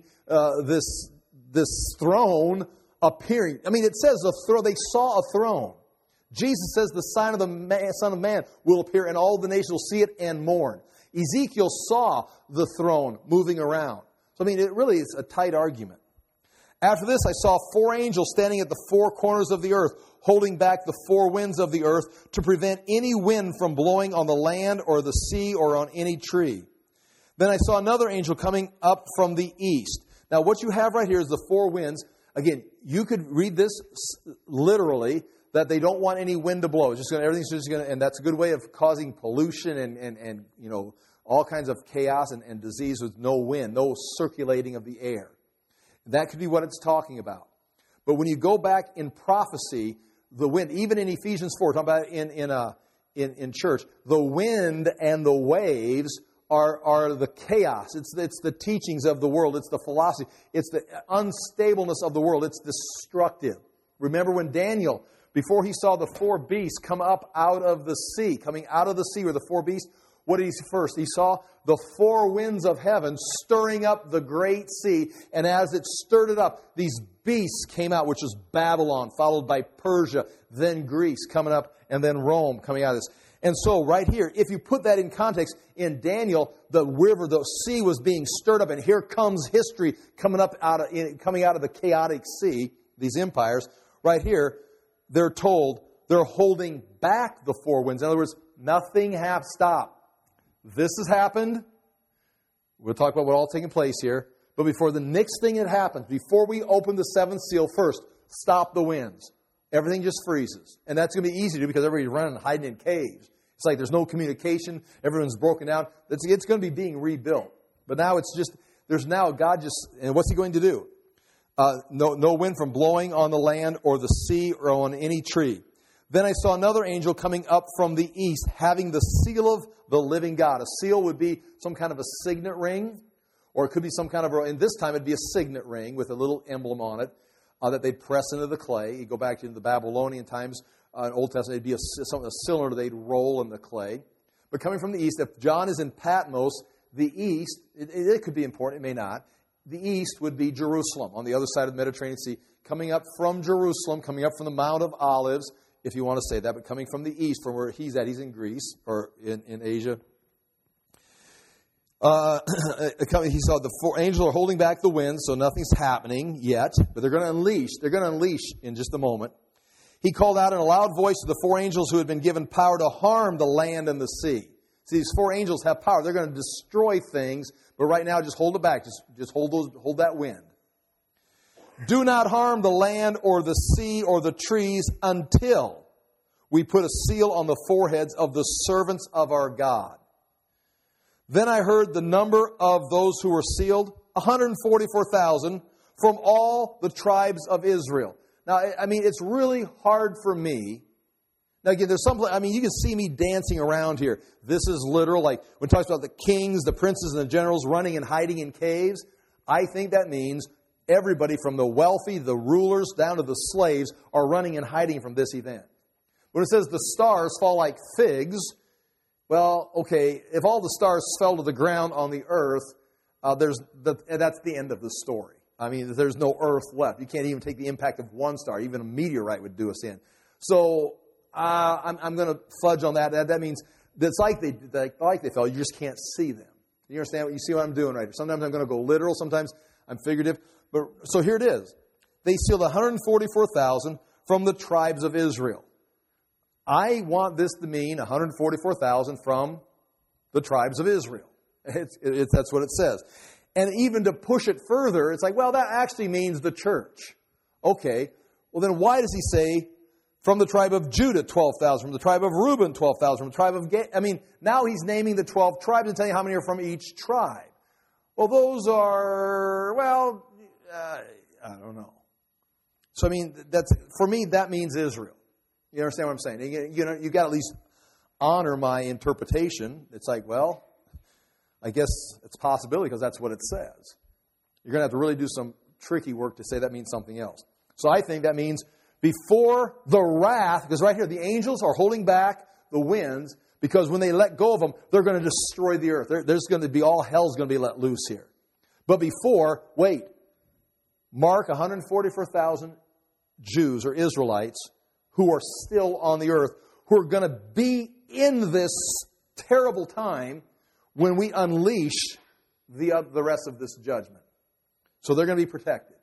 this throne appearing. I mean, it says a throne. They saw a throne. Jesus says the sign of the Son of Man will appear, and all the nations will see it and mourn. Ezekiel saw the throne moving around. So, I mean, it really is a tight argument. After this, I saw 4 angels standing at the 4 corners of the earth, holding back the 4 winds of the earth to prevent any wind from blowing on the land or the sea or on any tree. Then I saw another angel coming up from the east. Now, what you have right here is the 4 winds. Again, you could read this literally, that they don't want any wind to blow. Everything's just going to, and that's a good way of causing pollution and all kinds of chaos and disease with no wind, no circulating of the air. That could be what it's talking about. But when you go back in prophecy, the wind, even in Ephesians 4, talking about in church, the wind and the waves are the chaos. It's the teachings of the world. It's the philosophy. It's the unstableness of the world. It's destructive. Remember when Daniel, before he saw the 4 beasts come up out of the sea, coming out of the sea were the 4 beasts, what did he see first? He saw the 4 winds of heaven stirring up the great sea. And as it stirred it up, these beasts came out, which was Babylon, followed by Persia, then Greece coming up, and then Rome coming out of this. And so right here, if you put that in context, in Daniel, the river, the sea was being stirred up, and here comes history coming out of the chaotic sea, these empires. Right here, they're told they're holding back the 4 winds. In other words, nothing has stopped. This has happened. We'll talk about what's all taking place here. But before the next thing that happens, before we open the 7th seal, first, stop the winds. Everything just freezes. And that's going to be easy to do because everybody's running and hiding in caves. It's like there's no communication. Everyone's broken down. It's going to be being rebuilt. But now it's just, and what's he going to do? No wind from blowing on the land or the sea or on any tree. Then I saw another angel coming up from the east, having the seal of the living God. A seal would be some kind of a signet ring, or it could be some kind of, in this time it'd be a signet ring with a little emblem on it that they'd press into the clay. You go back to the Babylonian times, in Old Testament, it'd be a cylinder they'd roll in the clay. But coming from the east, if John is in Patmos, the east, it could be important, it may not. The east would be Jerusalem, on the other side of the Mediterranean Sea. Coming up from Jerusalem, coming up from the Mount of Olives, if you want to say that, but coming from the east, from where he's at. He's in Greece, or in Asia. He saw the 4 angels are holding back the wind, so nothing's happening yet, but they're going to unleash. They're going to unleash in just a moment. He called out in a loud voice to the 4 angels who had been given power to harm the land and the sea. See, these 4 angels have power. They're going to destroy things, but right now, just hold it back. Just hold that wind. Do not harm the land or the sea or the trees until we put a seal on the foreheads of the servants of our God. Then I heard the number of those who were sealed, 144,000 from all the tribes of Israel. Now, I mean, it's really hard for me. Now, again, you can see me dancing around here. This is literal, like when it talks about the kings, the princes, and the generals running and hiding in caves. I think that means everybody from the wealthy, the rulers, down to the slaves are running and hiding from this event. When it says the stars fall like figs, well, okay, if all the stars fell to the ground on the earth, that's the end of the story. I mean, there's no earth left. You can't even take the impact of one star. Even a meteorite would do us in. So I'm going to fudge on that. That means it's like they fell. You just can't see them. You understand? You see what I'm doing right here? Sometimes I'm going to go literal. Sometimes I'm figurative. But so here it is. They sealed 144,000 from the tribes of Israel. I want this to mean 144,000 from the tribes of Israel. That's what it says. And even to push it further, it's like, well, that actually means the church. Okay, well then why does he say from the tribe of Judah, 12,000, from the tribe of Reuben, 12,000, from the tribe of Gad? I mean, now he's naming the 12 tribes and telling you how many are from each tribe. Well, those are, I don't know. So, I mean, for me, that means Israel. You understand what I'm saying? You got to at least honor my interpretation. It's like, well, I guess it's a possibility because that's what it says. You're going to have to really do some tricky work to say that means something else. So I think that means before the wrath, because right here the angels are holding back the winds because when they let go of them, they're going to destroy the earth. There's going to be, all hell's going to be let loose here. But before, mark 144,000 Jews or Israelites who are still on the earth, who are going to be in this terrible time when we unleash the rest of this judgment. So they're going to be protected.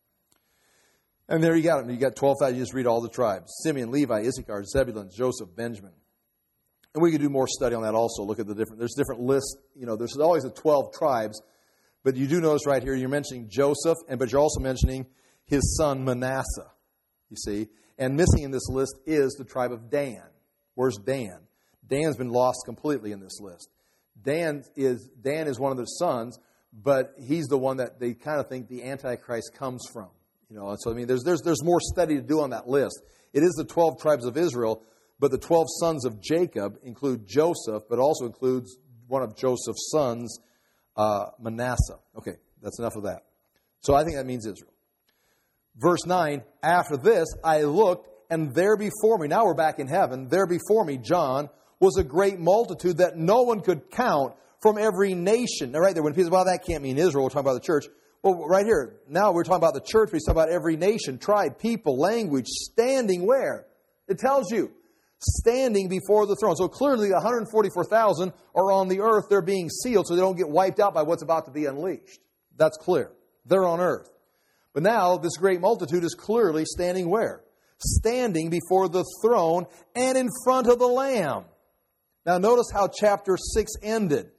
And there you got them. You got 12,000. You just read all the tribes. Simeon, Levi, Issachar, Zebulun, Joseph, Benjamin. And we could do more study on that also. Look at there's different lists. There's always the 12 tribes. But you do notice right here, you're mentioning Joseph, but you're also mentioning his son Manasseh. You see? And missing in this list is the tribe of Dan. Where's Dan? Dan's been lost completely in this list. Dan is one of their sons, but he's the one that they kind of think the Antichrist comes from. So I mean, there's more study to do on that list. It is the 12 tribes of Israel, but the 12 sons of Jacob include Joseph, but also includes one of Joseph's sons, Manasseh. Okay, that's enough of that. So I think that means Israel. Verse 9, after this I looked, and there before me, now we're back in heaven, there before me, John, was a great multitude that no one could count from every nation. Now right there, when people say, well, that can't mean Israel, we're talking about the church. Well, right here, now we're talking about the church, but he's talking about every nation, tribe, people, language, standing where? It tells you, standing before the throne. So clearly 144,000 are on the earth, they're being sealed so they don't get wiped out by what's about to be unleashed. That's clear. They're on earth. But now this great multitude is clearly standing where? Standing before the throne and in front of the Lamb. Now notice how chapter 6 ended.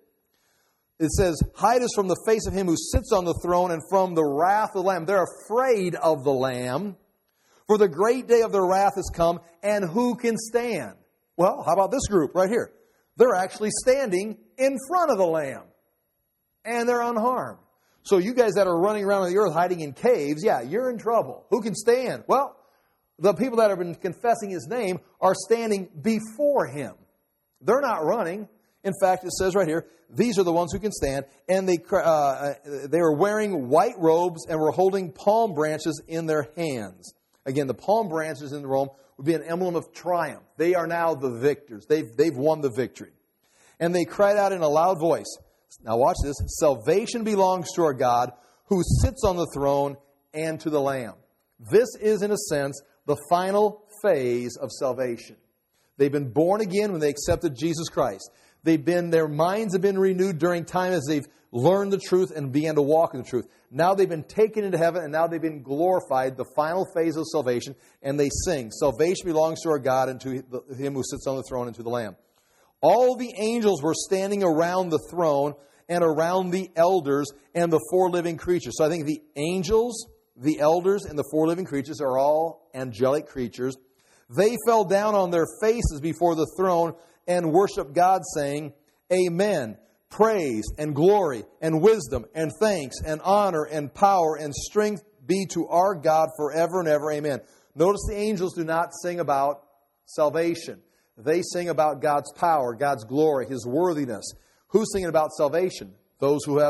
It says, hide us from the face of him who sits on the throne and from the wrath of the Lamb. They're afraid of the Lamb. For the great day of their wrath has come, and who can stand? Well, how about this group right here? They're actually standing in front of the Lamb. And they're unharmed. So you guys that are running around on the earth hiding in caves, you're in trouble. Who can stand? Well, the people that have been confessing his name are standing before him. They're not running. In fact, it says right here, these are the ones who can stand. And they were wearing white robes and were holding palm branches in their hands. Again, the palm branches in Rome would be an emblem of triumph. They are now the victors. They've won the victory. And they cried out in a loud voice. Now watch this. Salvation belongs to our God who sits on the throne and to the Lamb. This is, in a sense, the final phase of salvation. They've been born again when they accepted Jesus Christ. Their minds have been renewed during time as they've learned the truth and began to walk in the truth. Now they've been taken into heaven and now they've been glorified, the final phase of salvation, and they sing, salvation belongs to our God and to him who sits on the throne and to the Lamb. All the angels were standing around the throne and around the elders and the four living creatures. So I think the angels, the elders, and the four living creatures are all angelic creatures. They fell down on their faces before the throne and worshiped God, saying, Amen. Praise and glory and wisdom and thanks and honor and power and strength be to our God forever and ever. Amen. Notice the angels do not sing about salvation. They sing about God's power, God's glory, His worthiness. Who's singing about salvation? Those who have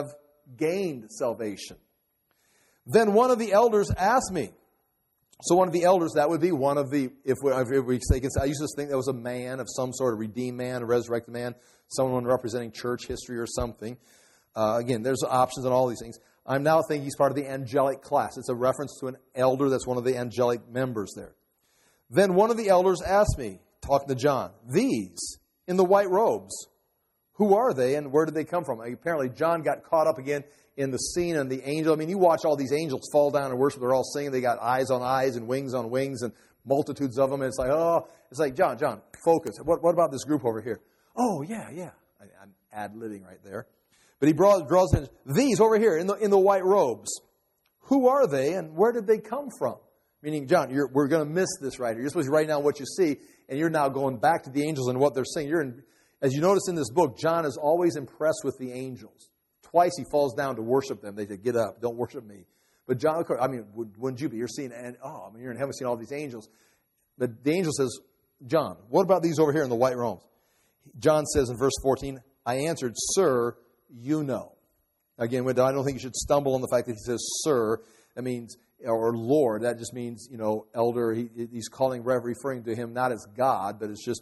gained salvation. Then one of the elders asked me. So one of the elders, that would be one of the, if we say, I used to think that was a man of some sort, a redeemed man, a resurrected man, someone representing church history or something. Again, there's options on all these things. I'm now thinking he's part of the angelic class. It's a reference to an elder that's one of the angelic members there. Then one of the elders asked me, talking to John, these in the white robes, who are they and where did they come from? Apparently John got caught up again in the scene and the angel. I mean, you watch all these angels fall down and worship. They're all singing. They got eyes on eyes and wings on wings and multitudes of them. And it's like, John, focus. What about this group over here? Oh, yeah. I'm ad-libbing right there. But he draws in these over here in the white robes. Who are they and where did they come from? Meaning, John, we're going to miss this right here. You're supposed to write down what you see, and you're now going back to the angels and what they're saying. As you notice in this book, John is always impressed with the angels. Twice he falls down to worship them. They say, get up, don't worship me. But John, wouldn't you be? You're seeing, you're in heaven seeing all these angels. But the angel says, John, what about these over here in the white robes? John says in verse 14, I answered, Sir, you know. Again, I don't think you should stumble on the fact that he says, Sir. That means, or Lord. That just means, elder. He's referring to him not as God, but it's just,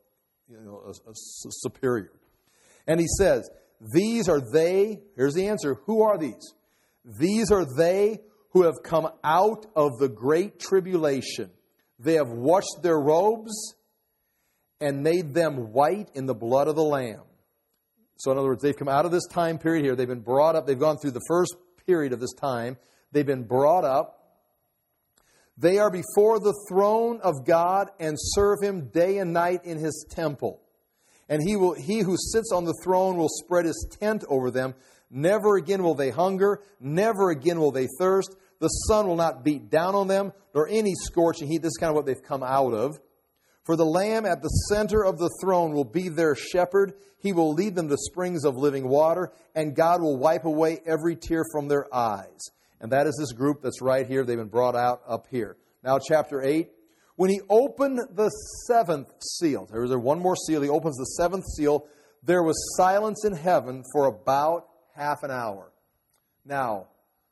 a superior. And he says, these are they, here's the answer, who are these? These are they who have come out of the great tribulation. They have washed their robes and made them white in the blood of the Lamb. So in other words, they've come out of this time period here. They've been brought up. They've gone through the first period of this time. They've been brought up. They are before the throne of God and serve Him day and night in His temple. And he who sits on the throne will spread His tent over them. Never again will they hunger. Never again will they thirst. The sun will not beat down on them, nor any scorching heat. This is kind of what they've come out of. For the Lamb at the center of the throne will be their shepherd. He will lead them to springs of living water, and God will wipe away every tear from their eyes. And that is this group that's right here. They've been brought out up here. Now, chapter 8. When He opened the seventh seal, there was one more seal. He opens the seventh seal. There was silence in heaven for about half an hour. Now,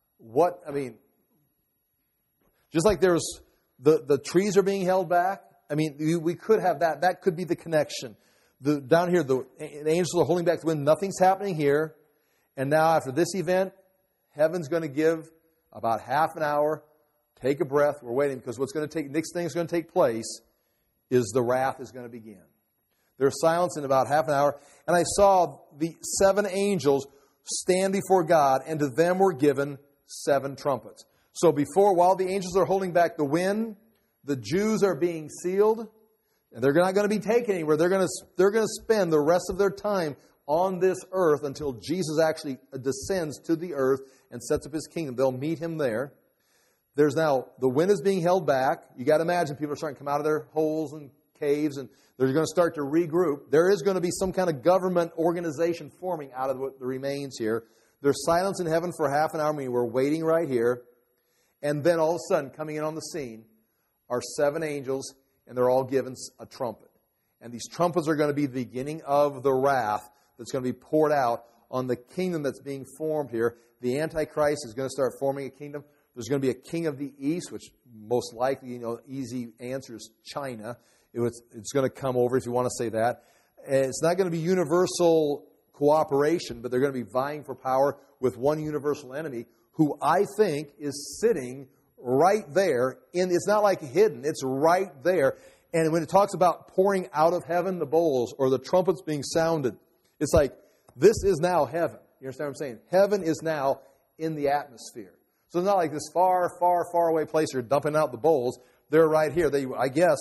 just like there's the trees are being held back. We could have that. That could be the connection. Down here, the angels are holding back the wind. Nothing's happening here. And now after this event, heaven's going to give about half an hour. Take a breath. We're waiting because next thing that's going to take place is the wrath is going to begin. There's silence in about half an hour. And I saw the 7 angels stand before God, and to them were given 7 trumpets. So while the angels are holding back the wind, the Jews are being sealed, and they're not going to be taken anywhere. They're going to spend the rest of their time on this earth until Jesus actually descends to the earth and sets up His kingdom. They'll meet Him there. There's now, the wind is being held back. You got to imagine people are starting to come out of their holes and caves, and they're going to start to regroup. There is going to be some kind of government organization forming out of what remains here. There's silence in heaven for half an hour. We're waiting right here. And then all of a sudden, coming in on the scene are 7 angels, and they're all given a trumpet. And these trumpets are going to be the beginning of the wrath that's going to be poured out on the kingdom that's being formed here. The Antichrist is going to start forming a kingdom. There's going to be a king of the east, which most likely, easy answer is China. It's going to come over, if you want to say that. And it's not going to be universal cooperation, but they're going to be vying for power with one universal enemy who I think is sitting right there. It's not like hidden. It's right there. And when it talks about pouring out of heaven the bowls or the trumpets being sounded, it's like this is now heaven. You understand what I'm saying? Heaven is now in the atmosphere. So it's not like this far, far, far away place you're dumping out the bowls. They're right here. They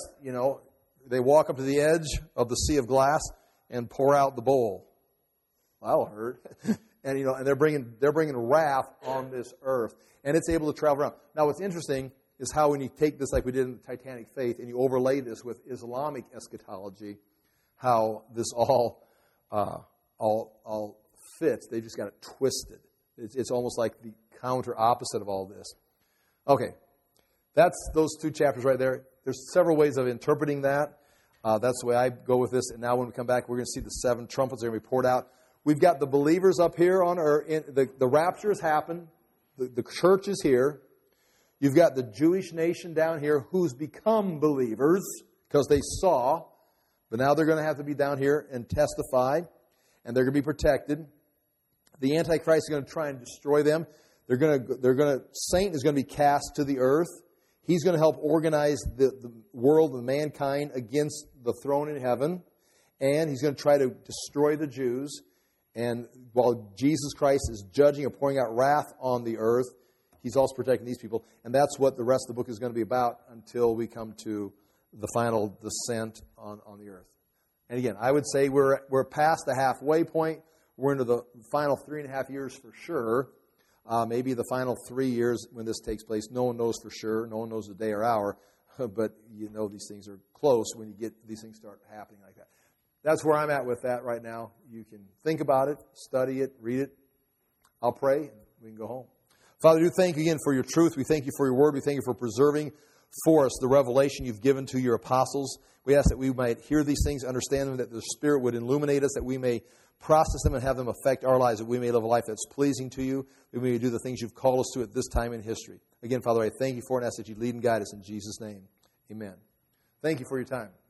walk up to the edge of the sea of glass and pour out the bowl. That'll hurt. And they're bringing wrath on this earth, and it's able to travel around. Now, what's interesting is how when you take this, like we did in the Titanic faith, and you overlay this with Islamic eschatology, how this all fits. They just got it twisted. It's almost like the counter opposite of all this. Okay, that's those 2 chapters right there. There's several ways of interpreting that. That's the way I go with this. And now when we come back, we're going to see the 7 trumpets are going to be poured out. we've got the believers up here on earth. The rapture has happened. The church is here. You've got the Jewish nation down here who's become believers because they saw. But now they're going to have to be down here and testify. And they're going to be protected. The Antichrist is going to try and destroy them. Satan is going to be cast to the earth. He's going to help organize the world of mankind against the throne in heaven. And he's going to try to destroy the Jews. And while Jesus Christ is judging and pouring out wrath on the earth, he's also protecting these people. And that's what the rest of the book is going to be about until we come to the final descent on the earth. And again, I would say we're past the halfway point. We're into the final 3.5 years for sure. Maybe the final 3 years when this takes place. No one knows for sure. No one knows the day or hour. But you know these things are close when you get these things start happening like that. That's where I'm at with that right now. You can think about it, study it, read it. I'll pray, and we can go home. Father, we do thank you again for your truth. We thank you for your word. We thank you for preserving for us the revelation you've given to your apostles. We ask that we might hear these things, understand them, that the Spirit would illuminate us, that we may process them and have them affect our lives, that we may live a life that's pleasing to you, that we may do the things you've called us to at this time in history. Again, Father, I thank you for it and ask that you lead and guide us in Jesus' name. Amen. Thank you for your time.